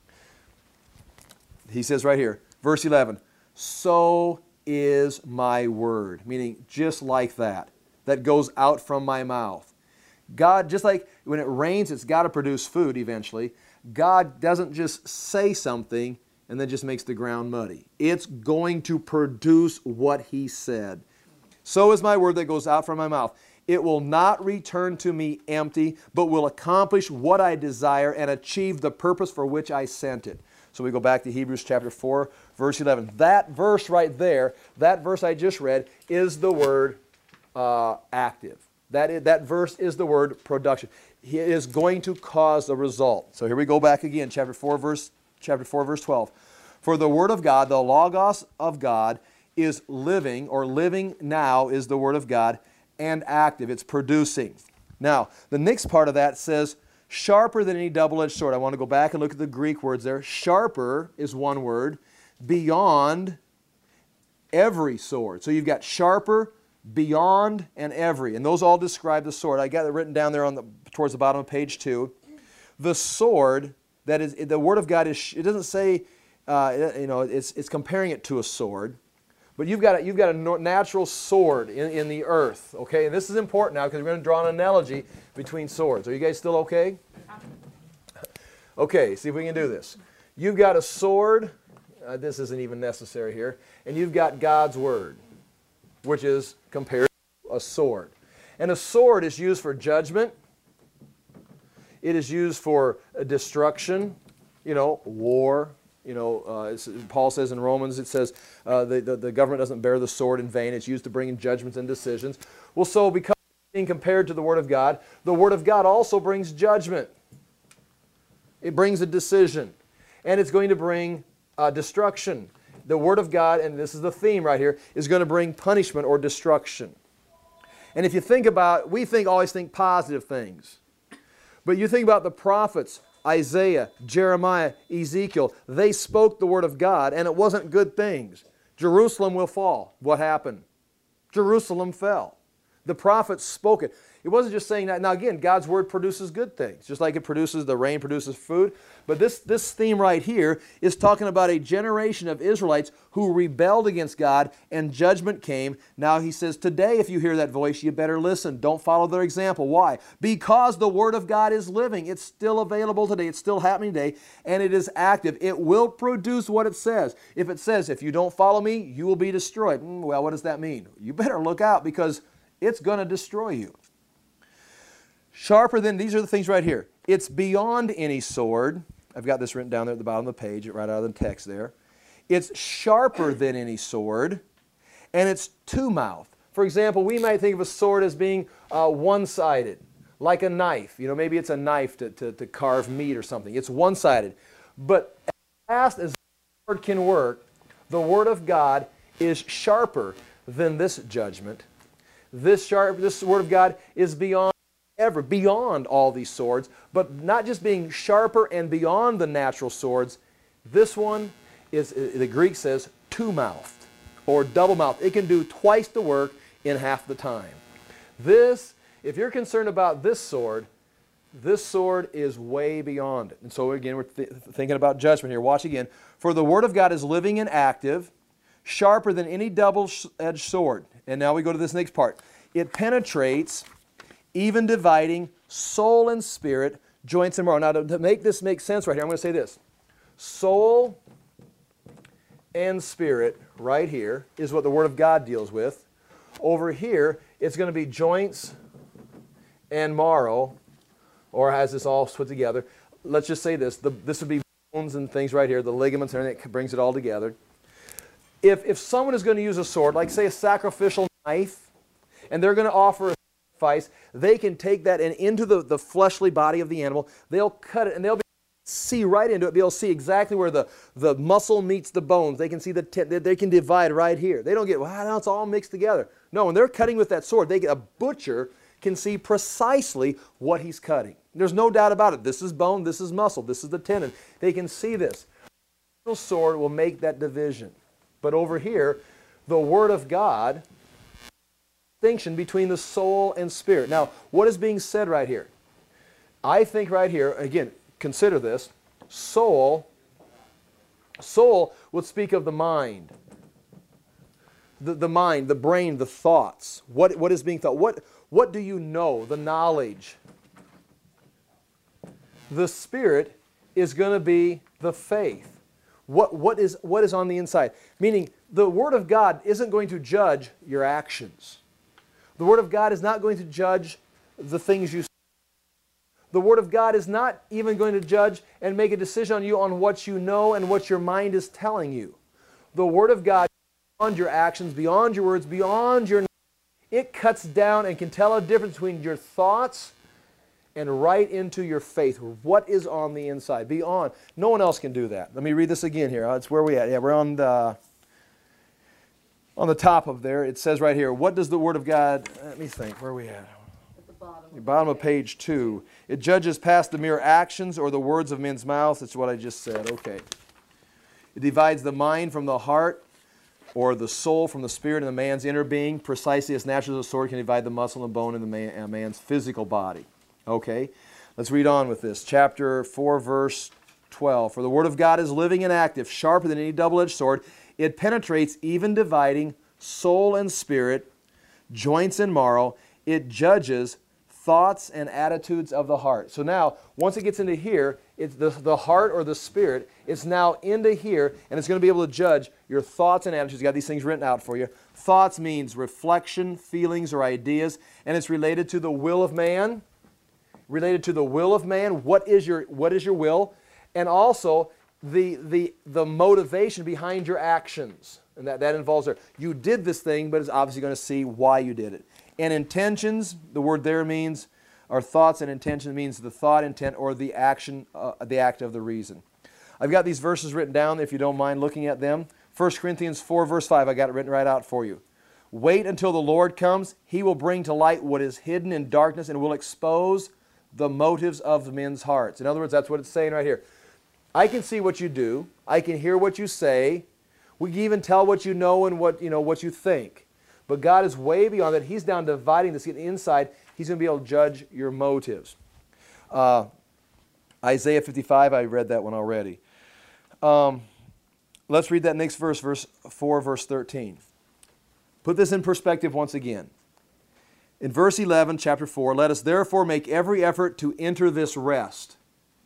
He says right here, verse eleven, so is my word, meaning just like that, that goes out from my mouth. God, just like when it rains, it's got to produce food eventually. God doesn't just say something and then just makes the ground muddy. It's going to produce what He said. So is my word that goes out from my mouth. It will not return to me empty, but will accomplish what I desire and achieve the purpose for which I sent it. So we go back to Hebrews chapter four, verse eleven. That verse right there, that verse I just read, is the word uh, active. That, is, that verse is the word production. He is going to cause a result. So here we go back again, chapter four, verse, chapter four, verse twelve. For the word of God, the Logos of God, is living, or living now is the word of God, and active. It's producing. Now, the next part of that says, sharper than any double-edged sword. I want to go back and look at the Greek words there. Sharper is one word, beyond every sword. So you've got sharper, beyond, and every. And those all describe the sword. I got it written down there on the towards the bottom of page two. The sword, that is, the Word of God is, it doesn't say, uh, you know, it's, it's comparing it to a sword. But you've got a, you've got a natural sword in, in the earth, okay? And this is important now because we're going to draw an analogy between swords. Are you guys still okay? Okay, see if we can do this. You've got a sword. Uh, this isn't even necessary here. And you've got God's Word, which is compared to a sword. And a sword is used for judgment. It is used for destruction, you know, war. You know, uh, Paul says in Romans, it says uh, the, the, the government doesn't bear the sword in vain. It's used to bring in judgments and decisions. Well, so because it's being compared to the Word of God, the Word of God also brings judgment. It brings a decision. And it's going to bring uh, destruction. The Word of God, and this is the theme right here, is going to bring punishment or destruction. And if you think about, we think always think positive things. But you think about the prophets, Isaiah, Jeremiah, Ezekiel, they spoke the Word of God, and it wasn't good things. Jerusalem will fall. What happened? Jerusalem fell. The prophets spoke it. It wasn't just saying that. Now again, God's Word produces good things, just like it produces, the rain produces food. But this, this theme right here is talking about a generation of Israelites who rebelled against God and judgment came. Now he says, today if you hear that voice, you better listen. Don't follow their example. Why? Because the Word of God is living. It's still available today. It's still happening today. And it is active. It will produce what it says. If it says, if you don't follow me, you will be destroyed. Mm, well, what does that mean? You better look out because it's going to destroy you. Sharper than, these are the things right here. It's beyond any sword. I've got this written down there at the bottom of the page, right out of the text there. It's sharper than any sword, and it's two-mouthed. for example, we might think of a sword as being uh, one-sided, like a knife. You know, maybe it's a knife to, to, to carve meat or something. It's one-sided. But as fast as the sword can work, the Word of God is sharper than this judgment. This sharp, this Word of God is beyond ever, beyond all these swords, but not just being sharper and beyond the natural swords. This one is, the Greek says, two-mouthed or double-mouthed. It can do twice the work in half the time. This, if you're concerned about this sword, this sword is way beyond it. And so again, we're th thinking about judgment here. Watch again. For the Word of God is living and active, sharper than any double-edged sword. And now we go to this next part. It penetrates, even dividing soul and spirit, joints and marrow. Now to, to make this make sense right here, I'm going to say this. Soul and spirit right here is what the Word of God deals with. Over here, it's going to be joints and marrow, or has this all put together. Let's just say this. The, this would be bones and things right here, the ligaments and everything that brings it all together. If, if someone is going to use a sword, like say a sacrificial knife, and they're going to offer a sacrifice, they can take that and into the, the fleshly body of the animal, they'll cut it and they'll be see right into it. They'll see exactly where the, the muscle meets the bones. They can see the they can divide right here. They don't get, well, now it's all mixed together. No, when they're cutting with that sword, they get, a butcher can see precisely what he's cutting. There's no doubt about it. This is bone, this is muscle, this is the tendon. They can see this. The sword will make that division. But over here, the Word of God, distinction between the soul and spirit. Now, what is being said right here? I think right here, again, consider this, soul, soul would speak of the mind. The, the mind, the brain, the thoughts. What, what is being thought? What, what do you know? The knowledge. The spirit is going to be the faith. What, what, is, what is on the inside? Meaning, the Word of God isn't going to judge your actions. The Word of God is not going to judge the things you say. The Word of God is not even going to judge and make a decision on you on what you know and what your mind is telling you. The Word of God, beyond your actions, beyond your words, beyond your knowledge, it cuts down and can tell a difference between your thoughts and right into your faith. What is on the inside? Beyond. No one else can do that. Let me read this again here. It's where we at. Yeah, we're on the, on the top of there. It says right here, what does the Word of God, let me think, where are we at? At the bottom. The bottom of page two. It judges past the mere actions or the words of men's mouths. That's what I just said. Okay. It divides the mind from the heart, or the soul from the spirit in the man's inner being, precisely as naturally as a sword can divide the muscle and bone in the man, a man's physical body. Okay. Let's read on with this. Chapter four, verse twelve. For the Word of God is living and active, sharper than any double-edged sword. It penetrates, even dividing soul and spirit, joints and marrow. It judges thoughts and attitudes of the heart. So now, once it gets into here, it's the, the heart or the spirit, it's now into here, and it's going to be able to judge your thoughts and attitudes. You've got these things written out for you. Thoughts means reflection, feelings, or ideas, and it's related to the will of man. Related to the will of man. What is your, what is your will? And also the, the, the motivation behind your actions. And that, that involves there. You did this thing, but it's obviously going to see why you did it. And intentions, the word there means, or thoughts and intention means the thought, intent, or the action, uh, the act of the reason. I've got these verses written down if you don't mind looking at them. First Corinthians four, verse five, I got it written right out for you. Wait until the Lord comes. He will bring to light what is hidden in darkness and will expose the motives of men's hearts. In other words, that's what it's saying right here. I can see what you do. I can hear what you say. We can even tell what you know and what, you know, what you think. But God is way beyond that. He's down dividing this inside. He's going to be able to judge your motives. Uh, Isaiah fifty-five, I read that one already. Um, let's read that next verse, verse four, verse thirteen. Put this in perspective once again. In verse eleven, chapter four, let us therefore make every effort to enter this rest,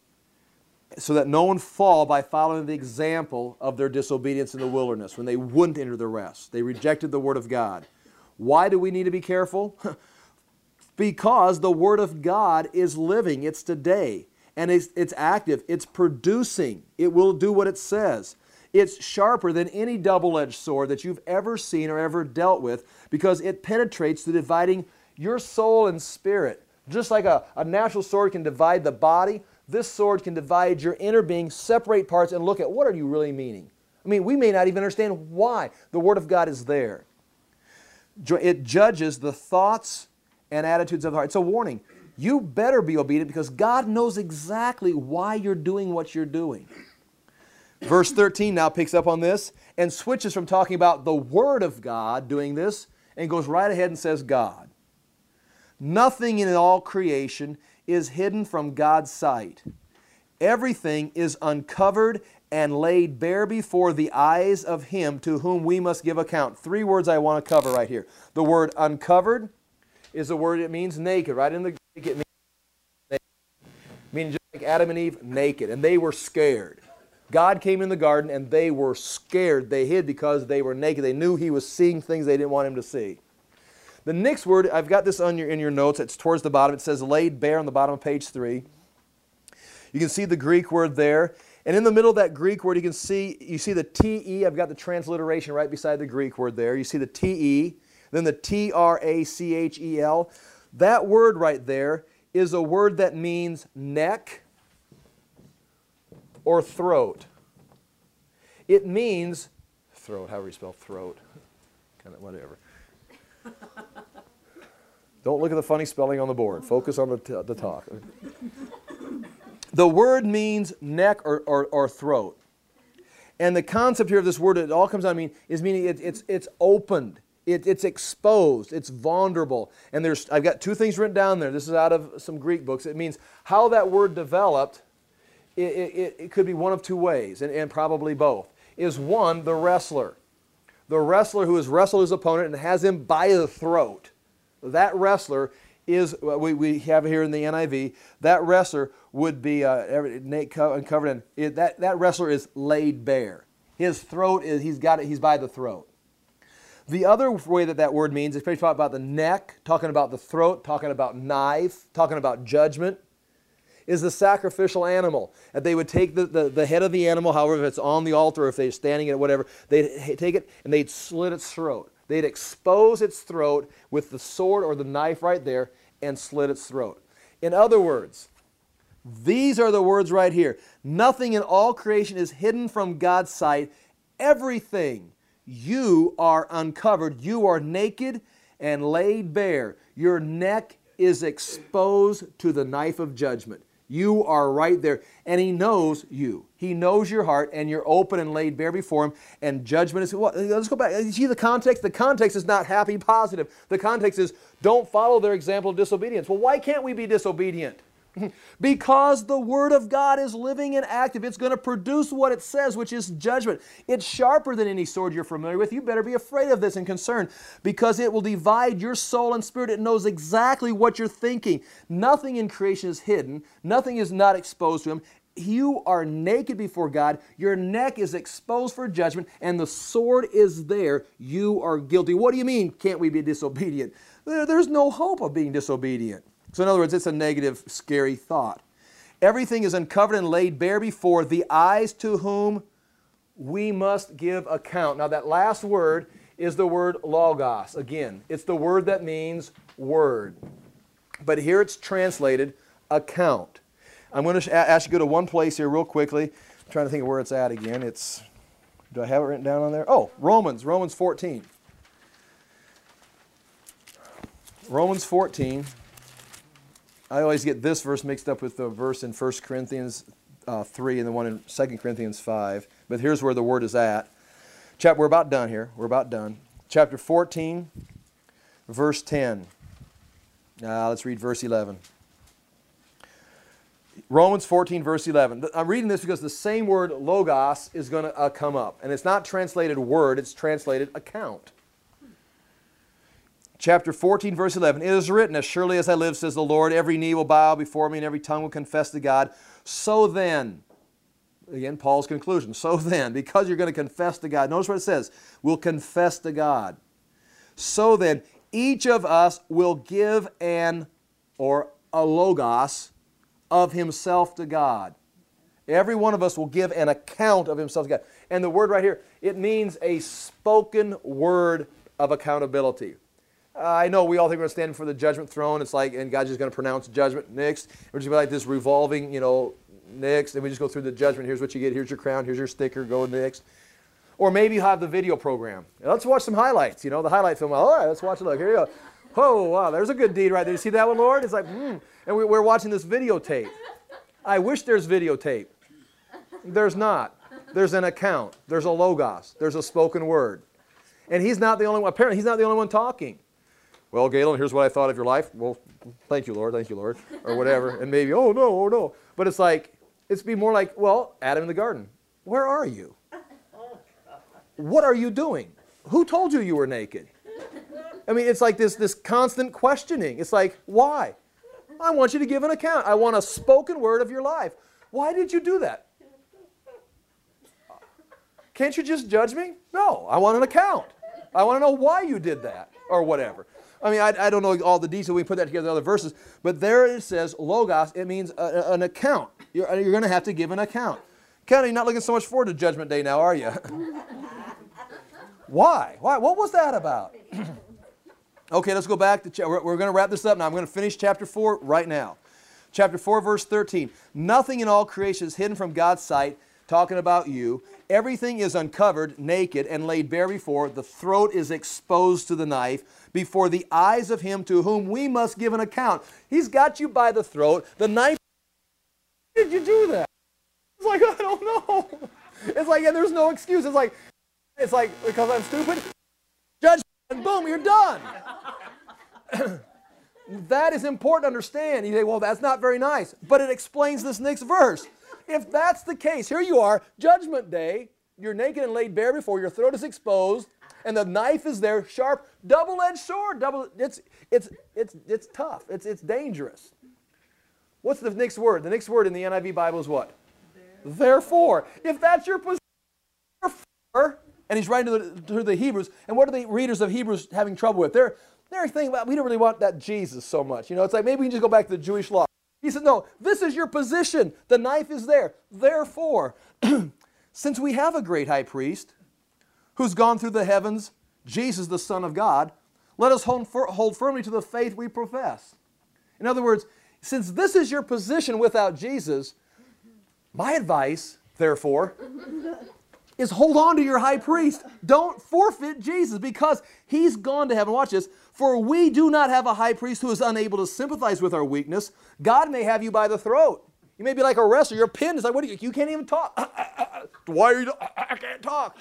so that no one fall by following the example of their disobedience in the wilderness, when they wouldn't enter the rest. They rejected the Word of God. Why do we need to be careful? Because the Word of God is living. It's today. And it's, it's active. It's producing. It will do what it says. It's sharper than any double-edged sword that you've ever seen or ever dealt with because it penetrates to dividing your soul and spirit. Just like a, a natural sword can divide the body, this sword can divide your inner being, separate parts, and look at what are you really meaning. I mean, we may not even understand why. The Word of God is there. It judges the thoughts and attitudes of the heart. It's a warning. You better be obedient because God knows exactly why you're doing what you're doing. Verse thirteen now picks up on this and switches from talking about the Word of God doing this and goes right ahead and says God. Nothing in all creation is hidden from God's sight. Everything is uncovered and laid bare before the eyes of Him to whom we must give account. Three words I want to cover right here. The word uncovered is a word that means naked. Right in the Greek it means naked. Meaning just like Adam and Eve, naked. And they were scared. God came in the garden and they were scared. They hid because they were naked. They knew He was seeing things they didn't want Him to see. The next word, I've got this on your, in your notes. It's towards the bottom. It says laid bare on the bottom of page three. You can see the Greek word there. And in the middle of that Greek word, you can see, you see the T E. I've got the transliteration right beside the Greek word there. You see the T E, then the T R A C H E L. That word right there is a word that means neck or throat. It means throat, however you spell throat, kind of whatever. Don't look at the funny spelling on the board. Focus on the, t the talk. The word means neck or, or, or throat. And the concept here of this word, it all comes out, I mean, is meaning it, it's, it's opened. It, it's exposed. It's vulnerable. And there's, I've got two things written down there. This is out of some Greek books. It means how that word developed, it, it, it could be one of two ways, and, and probably both. Is one, the wrestler. The wrestler who has wrestled his opponent and has him by the throat. That wrestler is, we, we have here in the N I V, that wrestler would be uh, uncovered, and it, that, that wrestler is laid bare. His throat is, he's got it, he's by the throat. The other way that that word means, especially talking about the neck, talking about the throat, talking about knife, talking about judgment, is the sacrificial animal. That they would take the, the, the head of the animal, however, if it's on the altar, or if they're standing at whatever, they'd take it and they'd slit its throat. They'd expose its throat with the sword or the knife right there and slit its throat. In other words, these are the words right here. Nothing in all creation is hidden from God's sight. Everything, you are uncovered. You are naked and laid bare. Your neck is exposed to the knife of judgment. You are right there. And He knows you. He knows your heart, and you're open and laid bare before Him, and judgment is... Well, let's go back. You see the context? The context is not happy, positive. The context is don't follow their example of disobedience. Well, why can't we be disobedient? Because the Word of God is living and active. It's going to produce what it says, which is judgment. It's sharper than any sword you're familiar with. You better be afraid of this and concerned, because it will divide your soul and spirit. It knows exactly what you're thinking. Nothing in creation is hidden. Nothing is not exposed to Him. You are naked before God. Your neck is exposed for judgment, and the sword is there. You are guilty. What do you mean, can't we be disobedient? There, there's no hope of being disobedient. So in other words, it's a negative, scary thought. Everything is uncovered and laid bare before the eyes to whom we must give account. Now that last word is the word logos. Again, it's the word that means word. But here it's translated account. I'm going to ask you to go to one place here real quickly. I'm trying to think of where it's at again. It's, do I have it written down on there? Oh, Romans, Romans fourteen. Romans fourteen. I always get this verse mixed up with the verse in First Corinthians uh, three and the one in Second Corinthians five. But here's where the word is at. Chapter, we're about done here. We're about done. Chapter fourteen, verse ten. Now let's read verse eleven. Romans fourteen, verse eleven. I'm reading this because the same word logos is going to uh, come up. And it's not translated word, it's translated account. Chapter fourteen, verse eleven. It is written, as surely as I live, says the Lord, every knee will bow before me and every tongue will confess to God. So then, again, Paul's conclusion. So then, because you're going to confess to God, notice what it says. We'll confess to God. So then, each of us will give an, or a logos, of himself to God. Every one of us will give an account of himself to God. And the word right here, it means a spoken word of accountability. Uh, I know we all think we're standing before the judgment throne. It's like, and God's just going to pronounce judgment next. We're just going to be like this revolving, you know, next. And we just go through the judgment. Here's what you get. Here's your crown. Here's your sticker. Go next. Or maybe you have the video program. Let's watch some highlights. You know, the highlight film. All right, let's watch it. Look, here you go. Oh, wow, there's a good deed right there. You see that one, Lord? It's like, hmm. And we, we're watching this videotape. I wish there's videotape. There's not. There's an account. There's a logos. There's a spoken word. And he's not the only one. Apparently, he's not the only one talking. Well, Galen, here's what I thought of your life. Well, thank you, Lord. Thank you, Lord. Or whatever. And maybe, oh, no, oh, no. But it's like, it's be more like, well, Adam in the garden. Where are you? What are you doing? Who told you you were naked? I mean, it's like this, this constant questioning. It's like, why? I want you to give an account. I want a spoken word of your life. Why did you do that? Can't you just judge me? No, I want an account. I want to know why you did that or whatever. I mean, I, I don't know all the details. We can put that together in other verses. But there it says, logos, it means a, a, an account. You're, you're going to have to give an account. Ken, you're not looking so much forward to Judgment Day now, are you? Why? Why? What was that about? Okay, let's go back. to cha- We're, we're going to wrap this up now. I'm going to finish chapter four right now. Chapter four, verse thirteen. Nothing in all creation is hidden from God's sight, talking about you. Everything is uncovered, naked, and laid bare before. The throat is exposed to the knife, before the eyes of him to whom we must give an account. He's got you by the throat. The knife. Why did you do that? It's like, I don't know. It's like, and there's no excuse. It's like, it's like, because I'm stupid. Judgment, and boom, you're done. That is important to understand. You say, well, that's not very nice. But it explains this next verse. If that's the case, here you are, Judgment Day, you're naked and laid bare before, your throat is exposed, and the knife is there, sharp, double-edged sword. Double, it's, it's, it's, it's tough. It's, it's dangerous. What's the next word? The next word in the N I V Bible is what? There. Therefore. If that's your position, therefore, and he's writing to the, to the Hebrews, and what are the readers of Hebrews having trouble with? They're, they're thinking about, we don't really want that Jesus so much. You know, it's like maybe we can just go back to the Jewish law. He said, no, this is your position. The knife is there. Therefore, since we have a great high priest who's gone through the heavens, Jesus, the Son of God, let us hold, hold firmly to the faith we profess. In other words, since this is your position without Jesus, my advice, therefore, is hold on to your high priest. Don't forfeit Jesus because he's gone to heaven. Watch this. For we do not have a high priest who is unable to sympathize with our weakness. God may have you by the throat. You may be like a wrestler. You're pinned. It's like, what do you, you can't even talk. Why are you, I can't talk.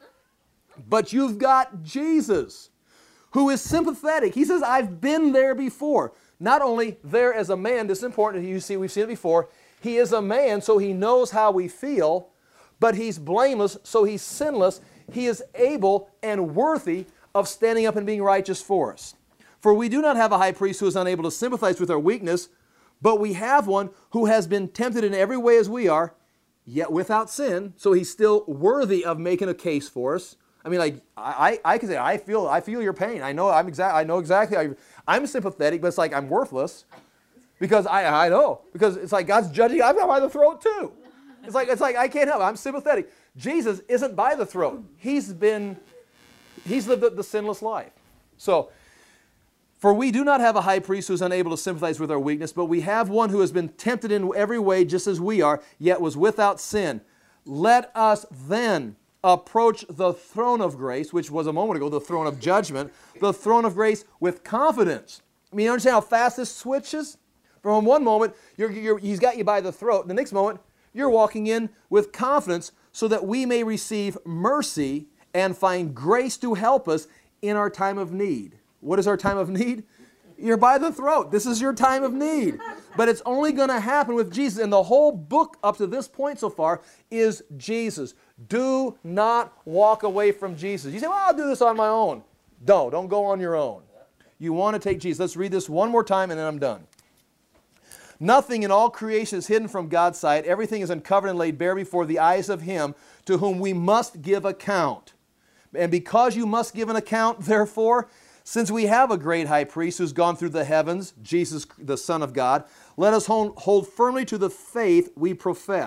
But you've got Jesus who is sympathetic. He says, I've been there before. Not only there as a man, this is important, you see, we've seen it before. He is a man, so he knows how we feel, but he's blameless, so he's sinless. He is able and worthy of standing up and being righteous for us. For we do not have a high priest who is unable to sympathize with our weakness, but we have one who has been tempted in every way as we are, yet without sin, so he's still worthy of making a case for us. I mean, like, I, I can say, I feel I feel your pain. I know I'm exact. I know exactly. I, I'm sympathetic, but it's like I'm worthless because I I know. Because it's like God's judging. I'm by the throat too. It's like, it's like I can't help it. I'm sympathetic. Jesus isn't by the throat. He's been, he's lived the, the sinless life. So, for we do not have a high priest who is unable to sympathize with our weakness, but we have one who has been tempted in every way just as we are, yet was without sin. Let us then approach the throne of grace, which was a moment ago, the throne of judgment, the throne of grace with confidence. I mean, you understand how fast this switches? From one moment, you're, you're, he's got you by the throat. The next moment, you're walking in with confidence so that we may receive mercy and find grace to help us in our time of need. What is our time of need? You're by the throat. This is your time of need. But it's only going to happen with Jesus. And the whole book up to this point so far is Jesus. Do not walk away from Jesus. You say, well, I'll do this on my own. No, don't go on your own. You want to take Jesus. Let's read this one more time and then I'm done. Nothing in all creation is hidden from God's sight. Everything is uncovered and laid bare before the eyes of Him to whom we must give account. And because you must give an account, therefore, since we have a great high priest who's gone through the heavens, Jesus, the Son of God, let us hold, hold firmly to the faith we profess.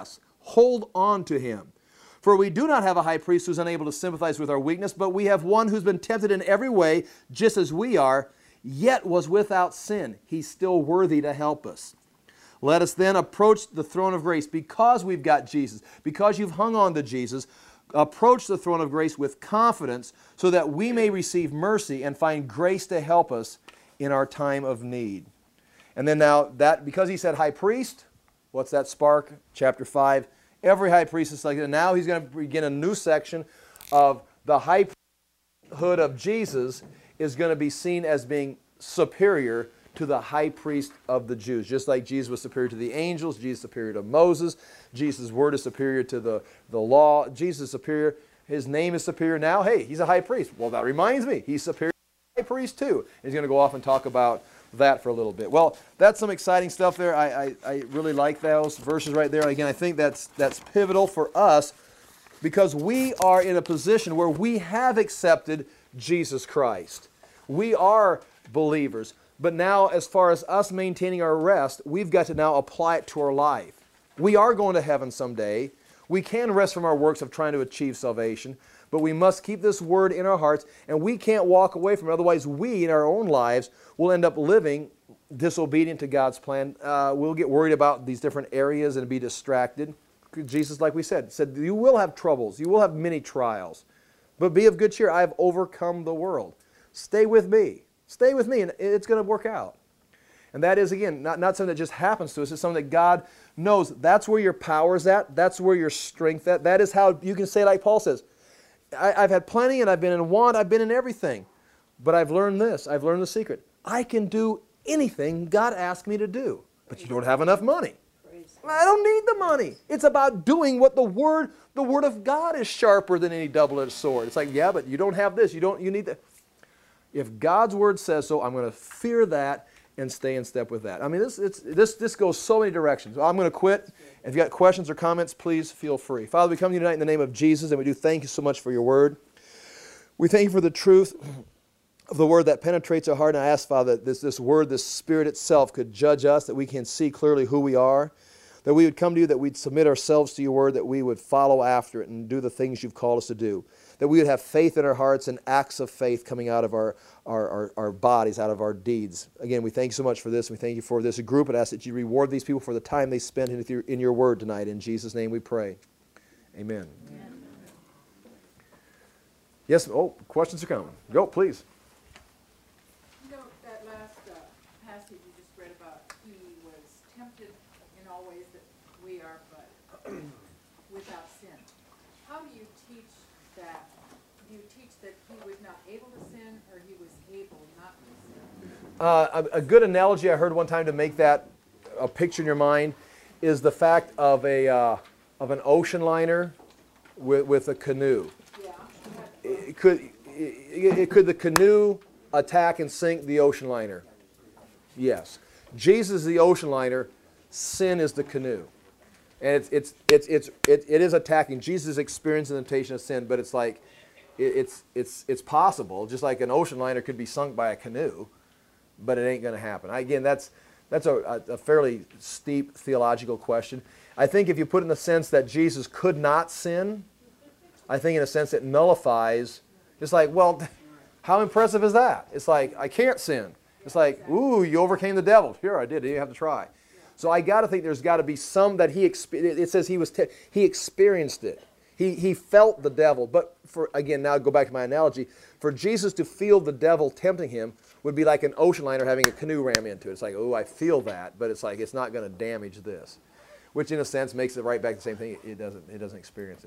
Hold on to him. For we do not have a high priest who's unable to sympathize with our weakness, but we have one who's been tempted in every way, just as we are, yet was without sin. He's still worthy to help us. Let us then approach the throne of grace because we've got Jesus, because you've hung on to Jesus. Approach the throne of grace with confidence so that we may receive mercy and find grace to help us in our time of need. And then now, that because he said high priest, what's that spark? Chapter five. Every high priest is like that. Now he's going to begin a new section of the high priesthood of Jesus is going to be seen as being superior to the high priest of the Jews. Just like Jesus was superior to the angels, Jesus is superior to Moses, Jesus' word is superior to the, the law, Jesus is superior, his name is superior now. Hey, he's a high priest. Well, that reminds me, he's superior to the high priest too. And he's going to go off and talk about that for a little bit. Well, that's some exciting stuff there. I, I, I really like those verses right there. Again, I think that's, that's pivotal for us because we are in a position where we have accepted Jesus Christ. We are believers. But now, as far as us maintaining our rest, we've got to now apply it to our life. We are going to heaven someday. We can rest from our works of trying to achieve salvation, but we must keep this word in our hearts, and we can't walk away from it. Otherwise, we, in our own lives, will end up living disobedient to God's plan. Uh, we'll get worried about these different areas and be distracted. Jesus, like we said, said, you will have troubles. You will have many trials. But be of good cheer. I have overcome the world. Stay with me. Stay with me, and it's going to work out. And that is, again, not, not something that just happens to us. It's something that God knows. That's where your power is at. That's where your strength at. That is how you can say, like Paul says, I, I've had plenty, and I've been in want. I've been in everything. But I've learned this. I've learned the secret. I can do anything God asked me to do. But you don't have enough money. I don't need the money. It's about doing what the Word, the Word of God is sharper than any double-edged sword. It's like, yeah, but you don't have this. You don't. You need that. If God's Word says so, I'm going to fear that and stay in step with that. I mean, this, it's, this, this goes so many directions. I'm going to quit. If you've got questions or comments, please feel free. Father, we come to you tonight in the name of Jesus, and we do thank you so much for your Word. We thank you for the truth of the Word that penetrates our heart. And I ask, Father, that this, this Word, this Spirit itself could judge us, that we can see clearly who we are, that we would come to you, that we'd submit ourselves to your Word, that we would follow after it and do the things you've called us to do, that we would have faith in our hearts and acts of faith coming out of our, our, our, our bodies, out of our deeds. Again, we thank you so much for this. We thank you for this group and ask that you reward these people for the time they spent in your, in your Word tonight. In Jesus' name we pray. Amen. Amen. Yes, oh, questions are coming. Go, please. You know, that last uh, passage you just read about, he was tempted in all ways that we are, but without sin. How do you teach that? Do you teach that he was not able to sin, or he was able not to sin? Uh, a, a good analogy I heard one time to make that a picture in your mind is the fact of a uh, of an ocean liner with, with a canoe. Yeah. It could, it, it, could the canoe attack and sink the ocean liner? Yes. Jesus is the ocean liner. Sin is the canoe. And it's, it's, it's, it's, it, it is attacking. Jesus is experiencing the temptation of sin, but it's like, it, it's, it's, it's possible. Just like an ocean liner could be sunk by a canoe, but it ain't going to happen. Again, that's, that's a, a fairly steep theological question. I think if you put it in the sense that Jesus could not sin, I think in a sense it nullifies. It's like, well, how impressive is that? It's like, I can't sin. It's like, ooh, you overcame the devil. Here, I did. You didn't have to try. So I got to think there's got to be some that he, it says he was, te- he experienced it. He, he felt the devil. But for, again, now go back to my analogy. For Jesus to feel the devil tempting him would be like an ocean liner having a canoe ram into it. It's like, oh, I feel that, but it's like, it's not going to damage this. Which in a sense makes it right back the same thing. It doesn't, it doesn't experience it.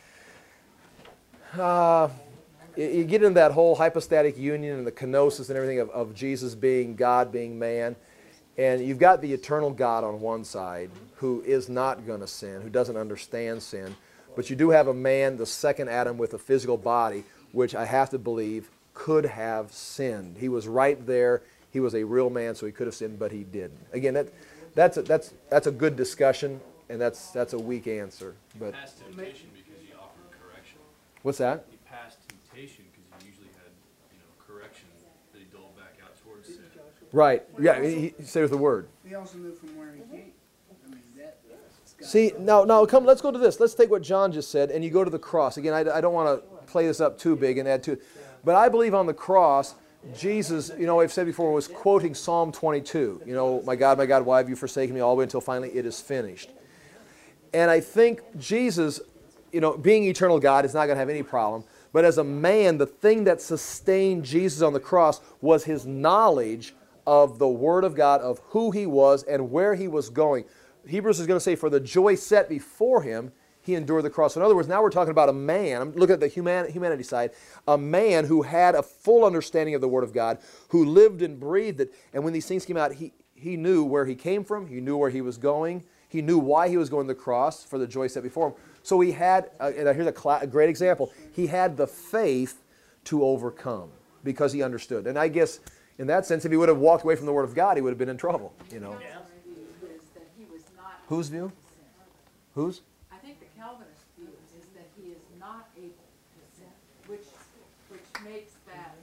Uh, you get into that whole hypostatic union and the kenosis and everything of, of Jesus being God, being man. And you've got the eternal God on one side who is not going to sin, who doesn't understand sin. But you do have a man, the second Adam, with a physical body, which I have to believe could have sinned. He was right there. He was a real man, so he could have sinned, but he didn't. Again, that, that's, a, that's, that's a good discussion, and that's, that's a weak answer. But Past temptation because he offered correction. What's that? He passed temptation because he usually had, you know, correction that he doled back out towards sin. Right. Yeah, he, he says the word. We also knew from where he came. I mean, that, See, now, now come, let's go to this. Let's take what John just said, and you go to the cross. Again, I, I don't want to play this up too big and add to it. But I believe on the cross, Jesus, you know, I've said before, was quoting Psalm twenty-two. You know, my God, my God, why have you forsaken me, all the way until finally it is finished. And I think Jesus, you know, being eternal God is not going to have any problem. But as a man, the thing that sustained Jesus on the cross was his knowledge of the Word of God, of who he was and where he was going. Hebrews is going to say, for the joy set before him, he endured the cross. In other words, now we're talking about a man. I'm looking at the human, humanity side. A man who had a full understanding of the Word of God, who lived and breathed it. And when these things came out, he, he knew where he came from. He knew where he was going. He knew why he was going to the cross, for the joy set before him. So he had, uh, and here's a, cla- a great example, he had the faith to overcome because he understood. And I guess in that sense, if he would have walked away from the Word of God, he would have been in trouble. You know. Is that he was not. Whose view? Whose? I think the Calvinist view is that he is not able to sin, which, which makes that,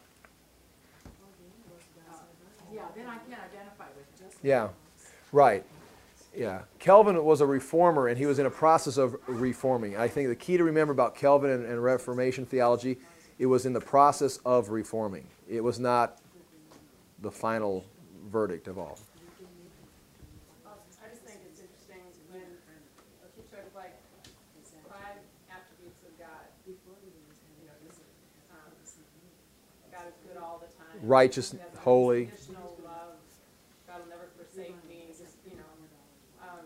uh, yeah, then I can't identify with him. Yeah, right. Yeah, Calvin was a reformer, and he was in a process of reforming. I think the key to remember about Calvin and, and Reformation theology, it was in the process of reforming. It was not the final verdict of all. I just think it's interesting when he took like five attributes of God. You know, just, um, God is good all the time. Righteous, He has holy. unconditional love. God will never forsake me. Just, you know, um,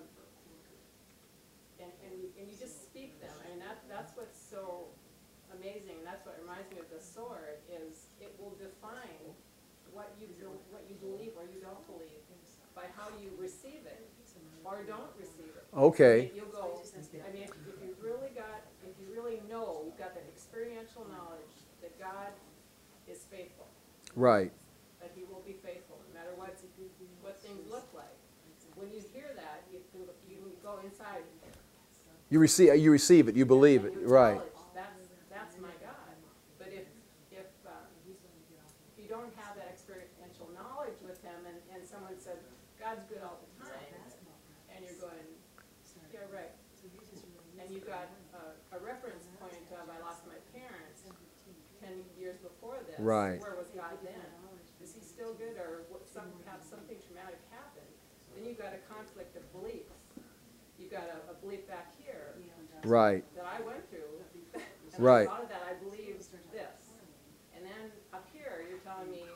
and, and, you, and you just speak them. I mean, that, that's what's so amazing. And that's what reminds me of the sword is it will define what you do, what you believe or you don't believe by how you receive it or don't receive it. Okay. You'll go, I mean, if, if you really got, if you really know, you've got that experiential knowledge that God is faithful, Right. that he will be faithful no matter what, what things look like. When you hear that, you can, you can go inside. You receive, you receive it. You believe it. and you Right. acknowledge, That's, that's my God. But if, if, um, if you don't have that experiential knowledge with him and, and someone said, God's good all the time, and you're going, yeah, right. And you've got a, a reference point of, I lost my parents ten years before this. Right. Where was God then? Is he still good, or what, some, have something traumatic happen? Then you've got a conflict of beliefs. You've got a, a belief back here Right. that I went through. And Right. I thought of that, I believed this. And then up here, you're telling me,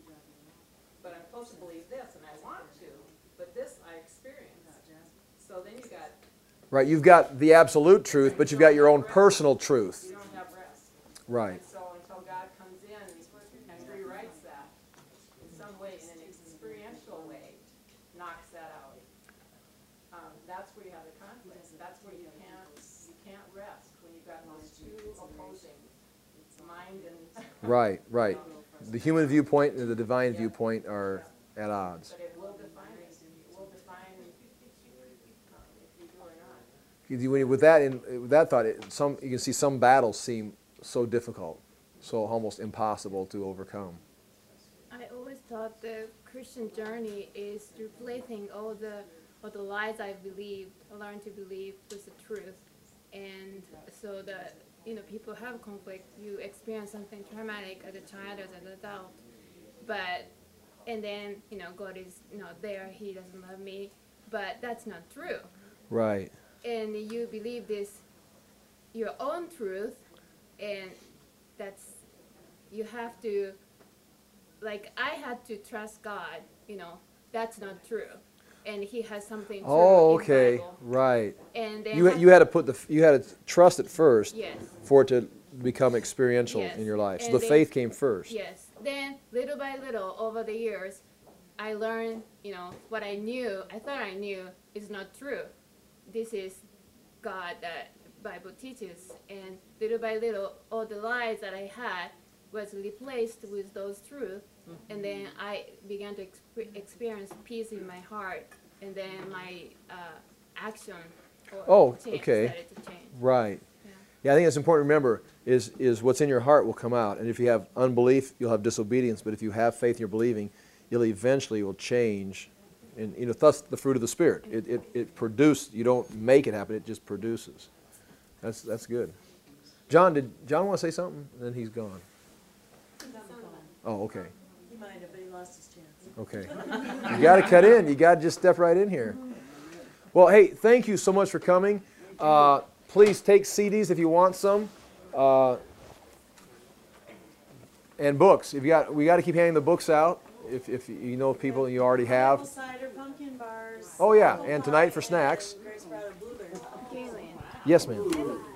but I'm supposed to believe this, and I want to, but this I experienced. So then you got, Right. You've got the absolute truth, but you've got your own personal truth. you don't have rest. Right. And so until God comes in and rewrites that in some way, in an experiential way, knocks that out, um, that's where you have the conflict. That's where you can't, you can't rest, when you've got those two opposing, mind and. Right. Right. The human viewpoint and the divine viewpoint are at odds. But it will define it. It will define um, if you do or not. Because you- With that, in, with that thought, it, some you can see some battles seem so difficult, so almost impossible to overcome. I always thought the Christian journey is replacing all the all the lies I believed, learned to believe with the truth, and so that you know people have conflict. You experience something traumatic as a child, as an adult, but and then you know God is not there. He doesn't love me, but that's not true. Right. And you believe this your own truth, and that's you have to. Like I had to trust God, you know, that's not true, and He has something true Oh, in okay. Bible. Right. And then You had- you had to put the you had to trust it first yes, for it to become experiential Yes. in your life. So And the then- faith came first. yes. Then little by little over the years, I learned, you know, what I knew, I thought I knew is not true. This is God that Bible teaches, and little by little, all the lies that I had was replaced with those truths, and then I began to exp- experience peace in my heart, and then my uh, action or Oh, change okay. started to change. Right. Yeah. Yeah, I think it's important to remember is is what's in your heart will come out. And if you have unbelief, you'll have disobedience. But if you have faith and you're believing, you'll eventually will change And you know, thus the fruit of the Spirit. It, it, it produces, you don't make it happen, it just produces. That's, that's good. John, did John want to say something? Then he's gone. Oh, okay. He might have, but he lost his chance. Okay. You got to cut in. You got to just step right in here. Well, hey, thank you so much for coming. Uh, please take C Ds if you want some. Uh, and books. If you got, we got to keep handing the books out. If, if you know people you already have. Apple cider, pumpkin bars. Oh, yeah. apple And pie, tonight for snacks. and Grace Brought a blueberry. Galen. Yes, ma'am.